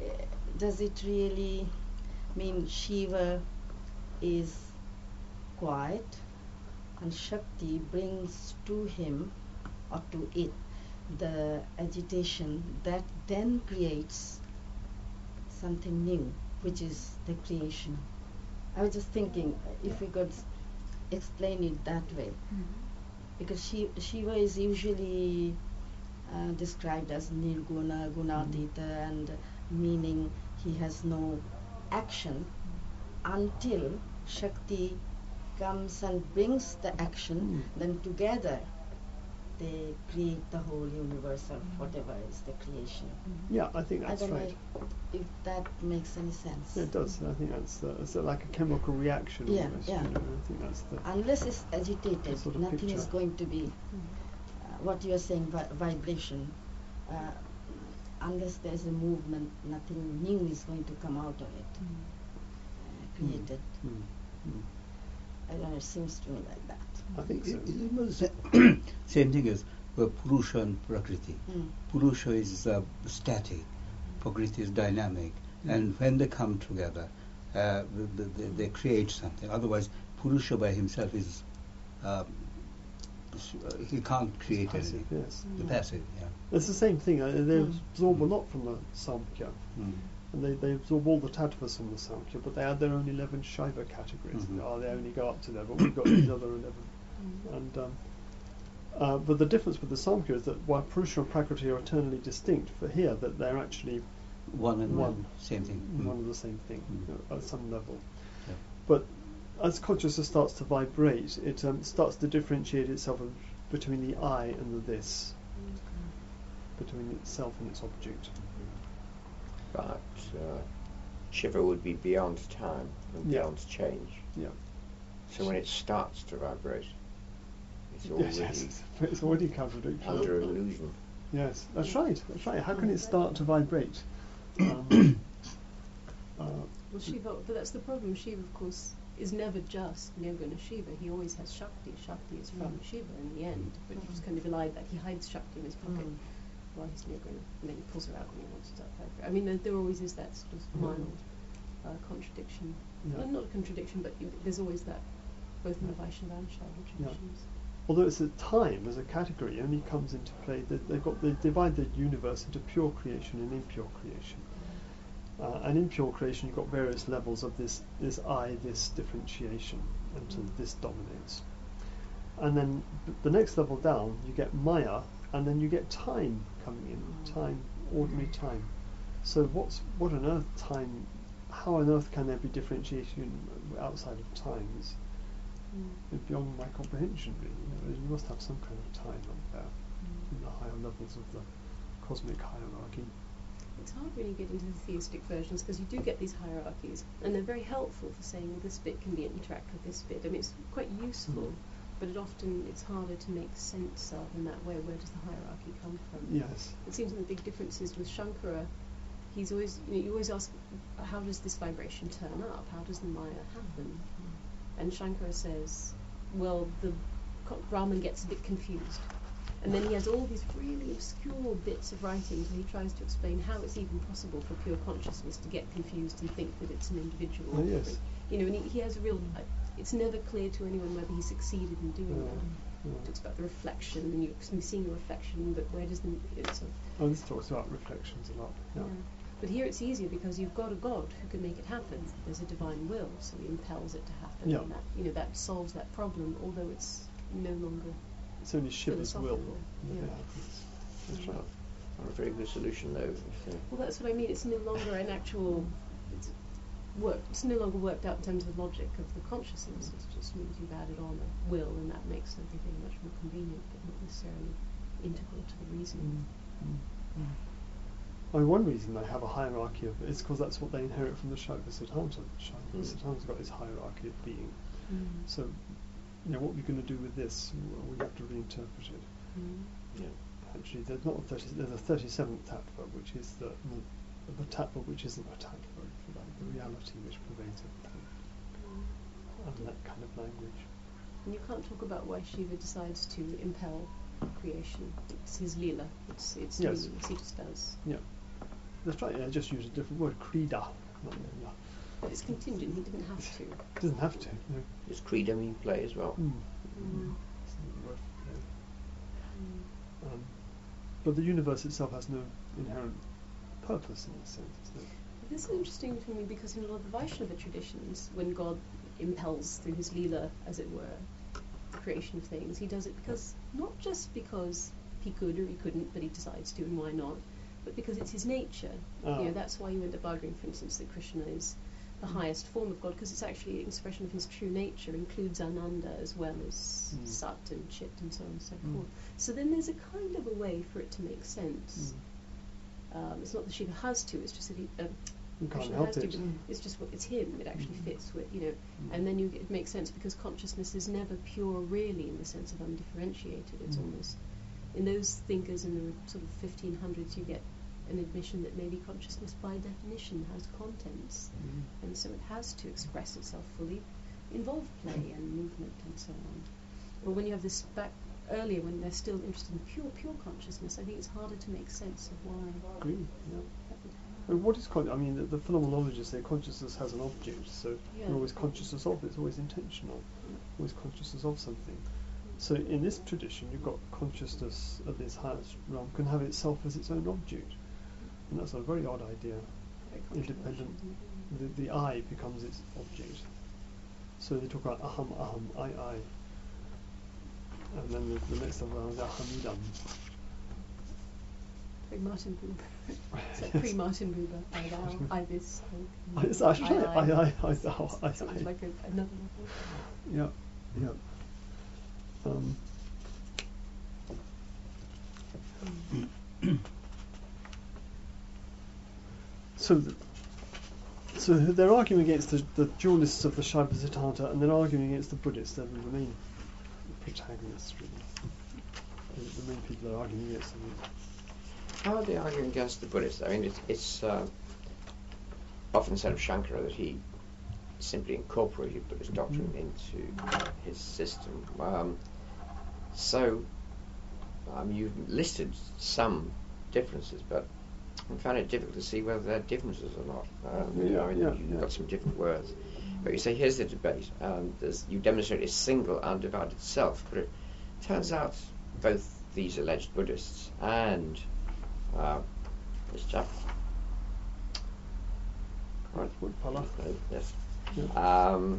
uh, does it really mean Shiva is quiet and Shakti brings to him or to it the agitation that then creates something new, which is the creation? I was just thinking uh, if we could s- explain it that way, because Shi- Shiva is usually uh, described as Nirguna, Gunatita, and meaning he has no action until Shakti comes and brings the action, Mm. then together they create the whole universe or whatever is the creation. Yeah, I think I that's don't right. know if that makes any sense. Yeah, it does. I think that's uh, it's uh, like a chemical reaction Yeah, almost. yeah. You know, I think that's the. Unless it's agitated, sort of nothing is picture. going to be uh, what you are saying, vi- vibration. Uh, unless there is a movement, nothing new is going to come out of it, uh, created. Mm. Mm. I don't know, it seems to me like that. I think so. It- It's almost the sa- same thing as uh, Purusha and Prakriti. Mm. Purusha is uh, static, Prakriti is dynamic, and when they come together, uh, the, the, the, they create something. Otherwise, Purusha by himself is um, s- uh, he can't create Passive, anything. yes. The Mm. passive, yeah. It's the same thing. Uh, they Mm. absorb a lot from the Samkhya, Mm. and they, they absorb all the tattvas from the Samkhya, but they add their own eleven Shaiva categories. Mhm. Oh, they only go up to there, but we've got these other eleven. And um, uh, but the difference with the Samkhya is that while Purusha and Prakriti are eternally distinct, for here that they're actually One and One. one, same thing. one Mm. and the same thing Mm. you know, at some level. Yeah. But as consciousness starts to vibrate, it um, starts to differentiate itself of, between the I and the this, between itself and its object. But uh, Shiva would be beyond time and Yeah. beyond change. Yeah. So when it starts to vibrate, it's Yes, already yes, it's, it's already contradictory. under illusion. Yes, that's right. That's right. How can it start to vibrate? Um, uh, Well, Shiva, but that's the problem. Shiva, of course, is never just Nirguna Shiva. He always has Shakti. Shakti is from Mm. Shiva in the end, but you just kind of elide that. He hides Shakti in his pocket Mm. while he's Nirguna, and then he pulls her out when he wants to start vibrating. I mean, there, there always is that sort of mild uh, contradiction. Yeah. Well, not a contradiction, but you, there's always that, both in the Vaishnava and Shaiva traditions. although it's a time as a category only comes into play. They, they've got they divide the universe into pure creation and impure creation. Uh, and in pure creation, you've got various levels of this this I, this differentiation, until this dominates. And then b- the next level down, you get Maya, and then you get time coming in, time, ordinary time. So what's what on earth time? How on earth can there be differentiation outside of time? It's, it's beyond my comprehension, really. You know, you must have some kind of time up there in the higher levels of the cosmic hierarchy. It's hard when you get into the theistic versions because you do get these hierarchies, and they're very helpful for saying, well, this bit can be interact with this bit. I mean, it's quite useful, Mm. but it often it's harder to make sense of in that way. Where does the hierarchy come from? Yes. It seems that the big difference is with Shankara. He's always, you know, you always ask, how does this vibration turn up? How does the Maya happen? And Shankara says, well, the co- Brahman gets a bit confused. And then he has all these really obscure bits of writing where he tries to explain how it's even possible for pure consciousness to get confused and think that it's an individual. Oh, yes. You know, and he, he has a real, uh, it's never clear to anyone whether he succeeded in doing Yeah. that. Yeah. He talks about the reflection, and you you seeing a reflection, but where does the, it's a, Oh, this talks about reflections a lot. Yeah. yeah. But here it's easier because you've got a God who can make it happen. There's a divine will, so he impels it to happen. Yeah. And that, you know, that solves that problem, although it's no longer. It's only Shiva's will. Philosophical, that yeah. happens. That's right. Not a very good solution, though. If, uh, Well, that's what I mean. It's no longer an actual it's work. It's no longer worked out in terms of the logic of the consciousness. It just means you've added on a will, and that makes everything much more convenient, but not necessarily integral to the reasoning. Mm. I mean, one reason they have a hierarchy of it is because that's what they inherit from the Shaiva Siddhanta. Shaiva Mm. Siddhanta's got this hierarchy of being. Mm. So, you know, what we're going to do with this, well, we have to reinterpret it. Mm. yeah. Actually, there's not a thirty. There's a thirty-seventh tattva, which is the the, the tattva which isn't a tattva, if you like, the reality which pervades everything, and that kind of language. And you can't talk about why Shiva decides to impel creation. It's his lila. It's it's Yes. doing what he just does. Yeah. That's right. Yeah, just use a different word, Krida. Not, yeah. But it's contingent. He didn't have to. Doesn't have to. No. Does credo mean play as well? Mm. Mm. It's not the word for play. Mm. Um, but the universe itself has no inherent purpose in that sense. Isn't it? This is interesting to me because in a lot of the Vaishnava traditions, when God impels through his Leela, as it were, the creation of things, he does it because, not just because he could or he couldn't, but he decides to, and why not, but because it's his nature. Oh. You know, that's why you end up arguing, for instance, that Krishna is the highest form of God, because it's actually an expression of his true nature, includes Ananda as well as Mm. Sat and Chit and so on and so Mm. forth. So then there's a kind of a way for it to make sense. Mm. Um, it's not that Shiva has to, it's just that he, uh, You can't Krishna help has it. to, but it's just what it's him, it actually Mm. fits with, you know, Mm. and then you, it makes sense because consciousness is never pure really in the sense of undifferentiated. It's Mm. almost, in those thinkers in the sort of fifteen hundreds, you get an admission that maybe consciousness by definition has contents, Mm. and so it has to express itself fully, involve play and movement and so on. But when you have this back earlier, when they're still interested in pure, pure consciousness, I think it's harder to make sense of why. Agree. Yeah. that would And what is con- I mean, the, the phenomenologists say consciousness has an object, so Yeah. you're always consciousness of. It's always intentional. Always consciousness of something. So in this tradition, you've got consciousness at this highest realm can have itself as its own object, and that's a very odd idea. Very Independent. controversial. The, the I becomes its object. So they talk about aham, aham, I, I. And then the, the next level is ahamidam. Very Martin Buber. It's like Yes. pre-Martin Buber. I thou, I this. I, it's actually I, I, I, I, thou, I, So I. it's like a, another level. Yeah, yeah. Um, so, th- so they're arguing against the, the dualists of the Shaiva Siddhanta, and they're arguing against the Buddhists. They're the main protagonists, really. The, the main people they're arguing against. Them. How are they arguing against the Buddhists? I mean, it's, it's uh, often said of Shankara that he simply incorporated Buddhist doctrine Mm. into his system. Um, so, um, you've listed some differences, but I find it difficult to see whether they're differences or not. Um, you know, I mean, Yeah, you've yeah. got some different words. But you say, here's the debate. Um, there's, you demonstrate a single, undivided self, but it turns out both these alleged Buddhists and uh, this chap, right? Woodpala. Yes. Yeah. Um,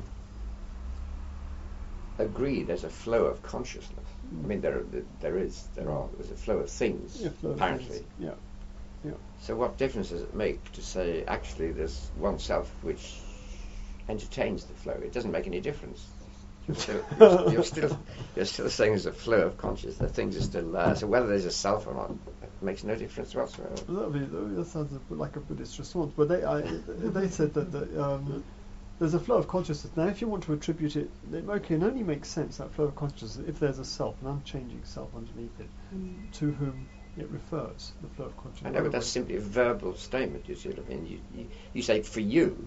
agree there's a flow of consciousness. I mean, there, there is, there are, there's a flow of things, Yeah, flow of apparently. things. Yeah, yeah. So what difference does it make to say, actually, there's one self which entertains the flow? It doesn't make any difference. You're still, you're, you're still, you're still saying there's a flow of consciousness. Things are still there. So whether there's a self or not, it makes no difference whatsoever. Well, that, be, that sounds a bit like a Buddhist response, but they I, they said that the, um, there's a flow of consciousness. Now, if you want to attribute it, it okay, it only makes sense, that flow of consciousness, if there's a self, an unchanging self underneath it, Mm. to whom it refers, the flow of consciousness. I know, but that's Otherwise- simply a verbal statement, you see what I mean? You, you, you say, for you,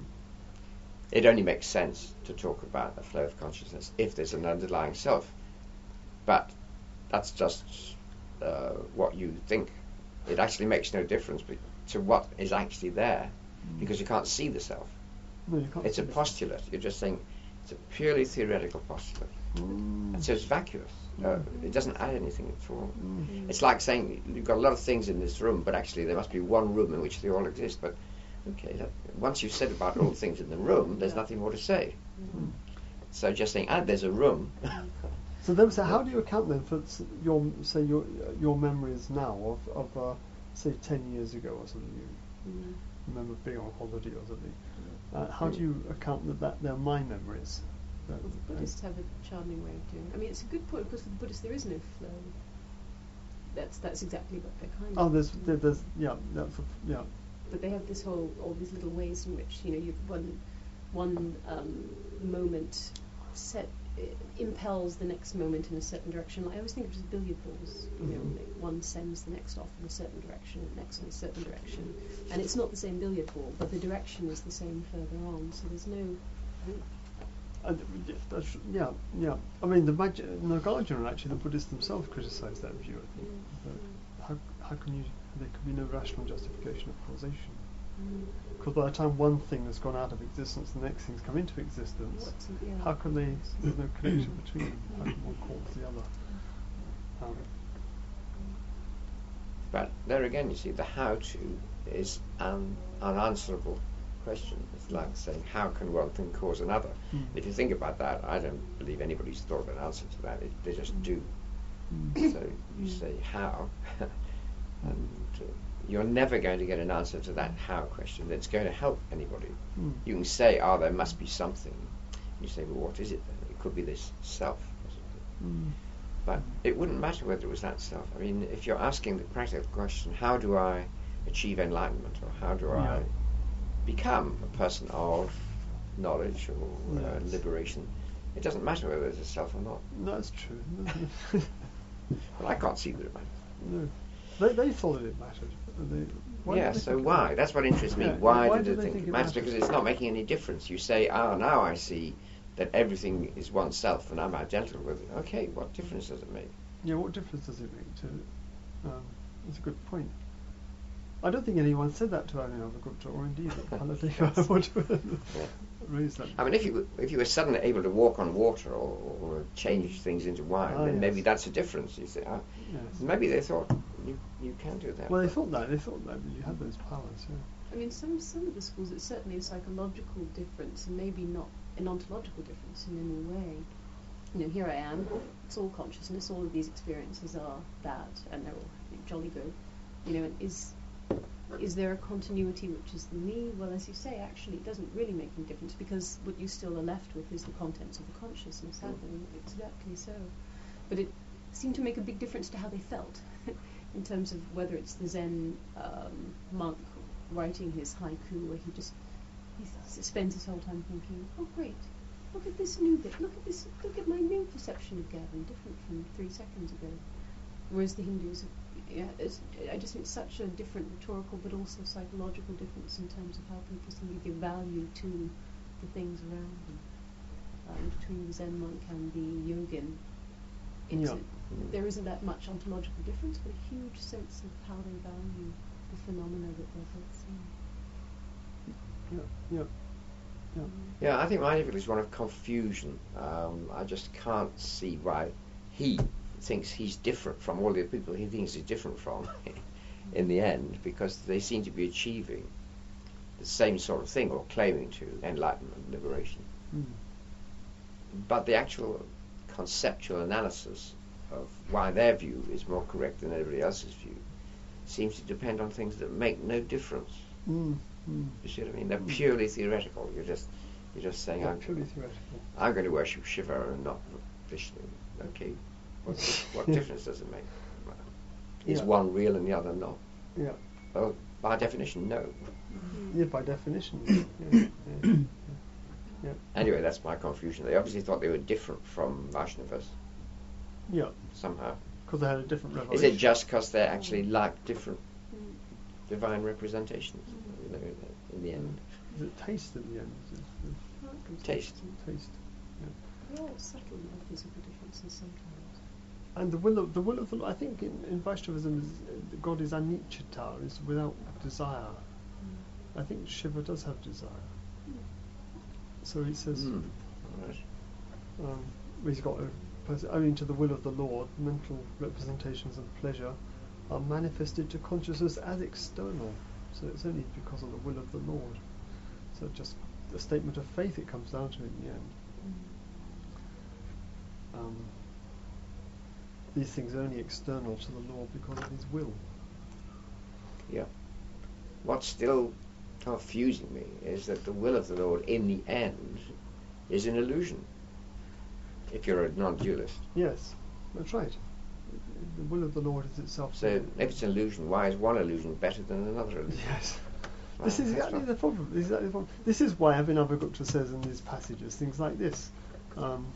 it only makes sense to talk about a flow of consciousness if there's an underlying self. But that's just uh, what you think. It actually makes no difference be- to what is actually there, because you can't see the self. No, you can't It's a see it. postulate. You're just saying it's a purely theoretical postulate. Mm. And so it's vacuous. Uh, it doesn't add anything at all. Mm. It's like saying you've got a lot of things in this room, but actually there must be one room in which they all exist. But okay, that, once you've said about all the things in the room, there's Yeah. nothing more to say. Mm. So just saying, ah, there's a room. So then, so how do you account then for s- your say your your memories now of of uh, say ten years ago or something? You Mm. remember being on holiday or something. Uh, how do you account that, that they're my memories? That, Well, the Buddhists have a charming way of doing it. I mean, it's a good point because for the Buddhists there is no flow. That's that's exactly what they're kind oh, of. there's there, there's yeah that's a, yeah But they have this whole all these little ways in which you know you one one um, moment set uh, impels the next moment in a certain direction. Like, I always think of it as billiard balls. You know, Mhm. like one sends the next off in a certain direction, and the next in a certain direction, and it's not the same billiard ball, but the direction is the same further on. So there's no. And, uh, that's, yeah yeah. I mean the Maj- Nagarjuna actually the Buddhists themselves criticised that view. I think. Yeah. But how how can you there can be no rational justification of causation? Mm. Because by the time one thing has gone out of existence, the next thing's come into existence. What's it- yeah. How can they? There's no connection between them. How can one cause the other? Um, But there again, you see, the how-to is an unanswerable question. It's like saying, how can one thing cause another? Mm. If you think about that, I don't believe anybody's thought of an answer to that. It, they just do. mm. So you say how, and uh, you're never going to get an answer to that how question that's going to help anybody. Mm. You can say, oh, there must be something. You say, well, what is it then? It could be this self, possibly. Mm. But it wouldn't matter whether it was that self. I mean, if you're asking the practical question, how do I achieve enlightenment, or how do Yeah. I become a person of knowledge or uh, Yes. liberation, it doesn't matter whether there's a self or not. That's true. Well, I can't see that it matters. No, they they thought it mattered. They, why yeah, did they so think it why? mattered? That's what interests me. Yeah, Why, why did do they they think, think it it matters? matters? Because it's not making any difference. You say, ah, now I see that everything is oneself and I'm identical with it. Okay, what difference does it make? Yeah, what difference does it make to? Um, that's a good point. I don't think anyone said that to Abhinavagupta, or indeed Paladeva would Yeah. raise that. I mean, if you were- if you were suddenly able to walk on water or, or change things into wine, Ah, then yes. maybe that's a difference. You say, ah, Yes. maybe they thought you you can do that. Well, they thought that. They thought that you had those powers. Yeah. I mean, some some of the schools, it's certainly a psychological difference, and maybe not an ontological difference in any way. You know, here I am, it's all consciousness, all of these experiences are that, and they're all jolly good. You know, and is is there a continuity which is the me? Well, as you say, actually, it doesn't really make any difference, because what you still are left with is the contents of the consciousness, aren't they? Exactly so. But it seemed to make a big difference to how they felt, in terms of whether it's the Zen um, monk writing his haiku, where he just he s- spends his whole time thinking, oh great, look at this new bit, look at this, look at my new perception of Gavin, different from three seconds ago. Whereas the Hindus, yeah, it's, I just think it's such a different rhetorical but also psychological difference in terms of how people seem to give value to the things around them. Um, between the Zen monk and the yogin, it's Yeah. a, there isn't that much ontological difference, but a huge sense of how they value the phenomena that they're both seeing. Yeah. Yeah. Yeah. Yeah, I think my difficulty is one of confusion. Um, I just can't see why he thinks he's different from all the people he thinks he's different from in the end, because they seem to be achieving the same sort of thing, or claiming to, enlightenment, liberation. Mm. But the actual conceptual analysis of why their view is more correct than everybody else's view seems to depend on things that make no difference. Mm. Mm. You see what I mean? They're purely theoretical. You're just you're just saying, Yeah, I'm, purely theoretical. I'm going to worship Shiva and not Vishnu. Okay, what, what difference does it make? Is Yeah. one real and the other not? Yeah. Well, by definition, no. Yeah, by definition. Yeah. Yeah. Yeah. Yeah. Anyway, that's my confusion. They obviously thought they were different from Vaishnavas Yeah. somehow. Because they had a different Is revelation. it just because they're actually like different divine representations? You know, in the end, Is it taste in the end? Is it taste. the taste. They're all subtle metaphysical differences sometimes. And the will of the will of the Lord. I think in, in Vaishnavism, is, uh, God is anicca, is without desire. I think Shiva does have desire. So he says, Mm. Right. um, he's got a pers- owing to the will of the Lord, mental representations of pleasure are manifested to consciousness as external. So it's only because of the will of the Lord. So just a statement of faith it comes down to in the end. Um, these things are only external to the Lord because of his will. Yeah. What's still confusing me is that the will of the Lord in the end is an illusion. If you're a non-dualist. Yes, that's right. The will of the Lord is itself. So if it's an illusion, why is one illusion better than another illusion? Yes. Well, This is that's exactly right. the problem. This is, exactly the problem. This is why Abhinavagupta says in these passages things like this. Um,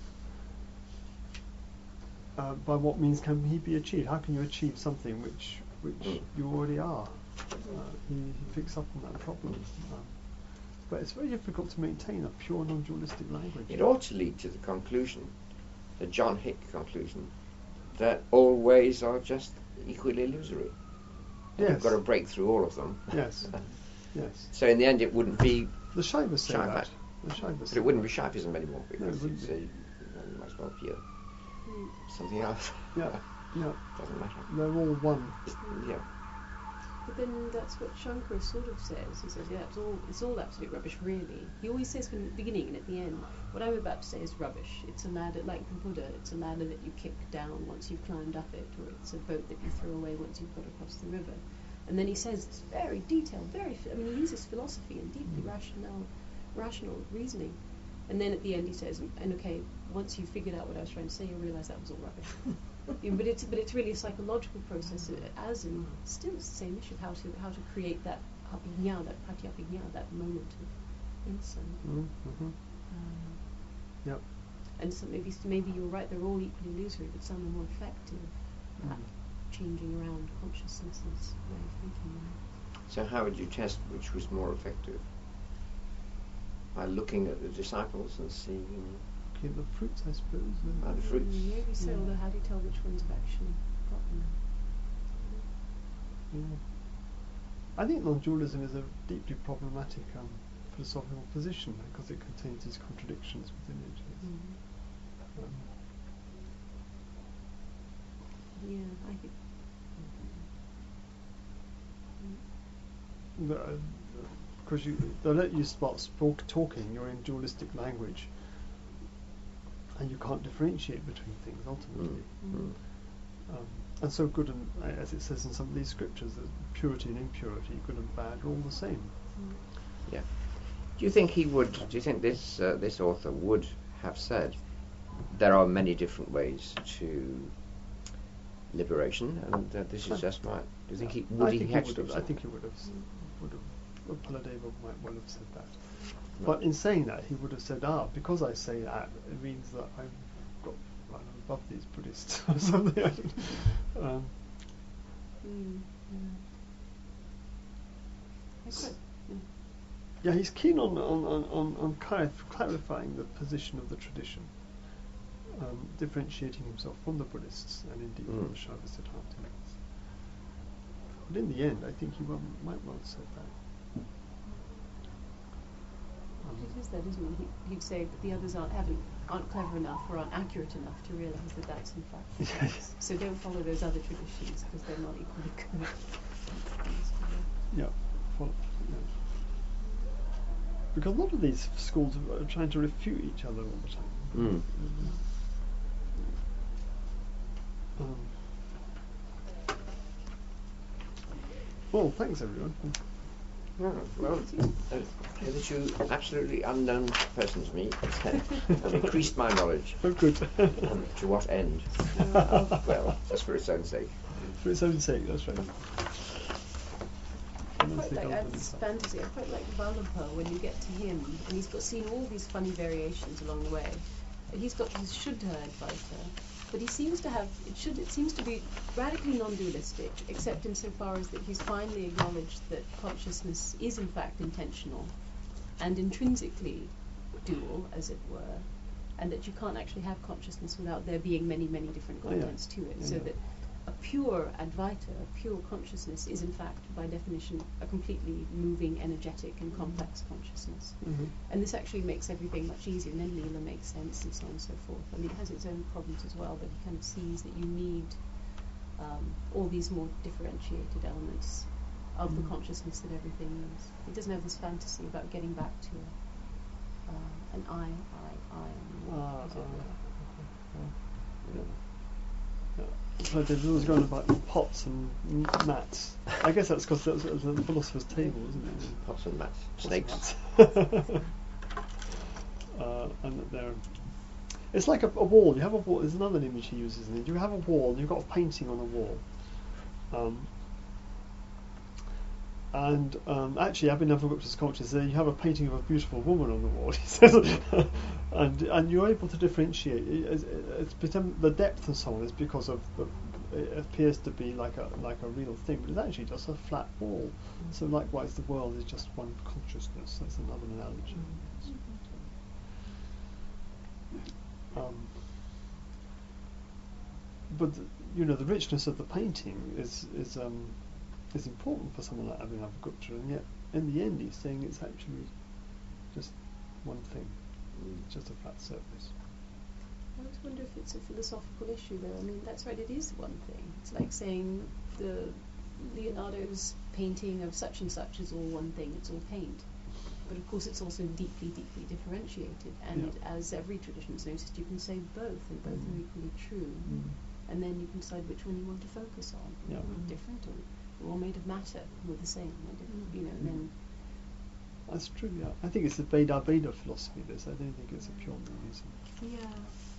uh, by what means can he be achieved? How can you achieve something which which Mm. you already are? Uh, he, he picks up on that problem. Um, but it's very difficult to maintain a pure non-dualistic language. It ought to lead to the conclusion, the John Hick conclusion, that all ways are just equally illusory. Yes. You've got to break through all of them. Yes. Yes. So in the end, it wouldn't be, The Shaivas say Shaiva. that. The Shaivas but say it wouldn't be Shaivism anymore No, it because wouldn't you'd be. say well, you might as well be a, something else. Yeah. Yeah. Doesn't matter. They're all one. Yeah. But then that's what Shankara sort of says. He says, yeah, it's all, it's all absolute rubbish, really. He always says from the beginning and at the end, what I'm about to say is rubbish. It's a ladder, like the Buddha, it's a ladder that you kick down once you've climbed up it, or it's a boat that you throw away once you've got across the river. And then he says it's very detailed, very, I mean, he uses philosophy and deeply rational, rational reasoning. And then at the end he says, and okay, once you've figured out what I was trying to say, you'll realise that was all rubbish. Yeah, but it's but it's really a psychological process, uh, as in still it's the same issue, how to how to create that abhijna, that pratyabhijna, that moment of insight. Mm-hmm. Um, Yep. and so maybe maybe you're right, they're all equally illusory, but some are more effective Mm. at changing around consciousness's way of thinking. So how would you test which was more effective? By looking at the disciples and seeing Okay, the fruits, I suppose. uh, the fruits. Mm, maybe so, Yeah. although how do you tell which ones have actually gotten them? Yeah. I think non-dualism is a deeply problematic um, philosophical position because it contains these contradictions within it. Mm. Um, Yeah, I think. because you they let you start spoke, talking, you're in dualistic language, and you can't differentiate between things ultimately. Mm. Mm. Um, and so good and uh, as it says in some of these scriptures, that purity and impurity, good and bad, are all the same. Yeah. Do you think he would? Do you think this uh, this author would have said there are many different ways to liberation, and uh, this is just my? Do you think he would I he think actually? would have, say I think he would have. s- Would have. Well, Paladeva might well have said that. But in saying that, he would have said, "Ah, because I say that, it means that I've got I'm above these Buddhists or something." I don't- um, Mm. Yeah. I quite, yeah. yeah, he's keen on on on on, on clarif- clarifying the position of the tradition, um, differentiating himself from the Buddhists and indeed from Mm. the Shaiva Siddhantas. But in the end, I think he well, might well have said that. Um, It is that, isn't it? He, he'd say, but the others aren't haven't aren't clever enough or aren't accurate enough to realise that that's in fact the Yes. case. So don't follow those other traditions because they're not equally good. Yeah, follow, yeah. Because a lot of these schools are trying to refute each other all the time. Mm. Um, well, thanks everyone. Yeah, well, uh, hitherto absolutely unknown person to me have increased my knowledge. Oh, good. Um, to what end? Uh, well, just for its own sake. For its own sake, that's right. I quite like uh, this fantasy. I quite like Vallabha when you get to him, and he's got seen all these funny variations along the way. He's got his Shuddha Advaita, but he seems to have it should it seems to be radically non-dualistic, except insofar as that he's finally acknowledged that consciousness is in fact intentional and intrinsically dual, as it were, and that you can't actually have consciousness without there being many, many different Oh, yeah. contents to it. Yeah, so yeah. that a pure Advaita, a pure consciousness, is in fact, by definition, a completely moving, energetic, and complex consciousness. Mm-hmm. And this actually makes everything much easier, and then Leela makes sense, and so on and so forth. I mean, it has its own problems as well, but he kind of sees that you need um, all these more differentiated elements of the Mm. consciousness that everything is. He doesn't have this fantasy about getting back to a, uh, an I, I, I, anymore, Ah, as it ah, were. yeah. Yeah. So there's always going about pots and m- mats. I guess that's because that's, that's the philosopher's table, isn't it? Pots and mats. Pots Snakes. and mats. uh, and that they're. It's like a, a wall. You have a wall. There's another image he uses in it. You have a wall. You've got a painting on a wall. Um, and um, actually, I've been never looked at sculptures. There, you have a painting of a beautiful woman on the wall. He says, and and you're able to differentiate. It's, it's become, the depth and so on is because of the, it appears to be like a like a real thing, but it's actually just a flat wall. So likewise, the world is just one consciousness. That's another analogy. Um, but you know, the richness of the painting is is um, is important for someone like Abhinavagupta, and yet in the end he's saying it's actually just one thing, Mm. just a flat surface. I always wonder if it's a philosophical issue, though. I mean, that's right, it is one thing. It's like saying the Leonardo's painting of such and such is all one thing, it's all paint. But of course it's also deeply, deeply differentiated, and Yeah. as every tradition has noticed, you can say both, and both Mm. are equally true. Mm. And then you can decide which one you want to focus on. Yeah. Are we different, or we're all made of matter, we're the same, we're different, you know, and then That's true. Yeah, I think it's a Veda Veda philosophy. This, I don't think it's a pure monism. yeah.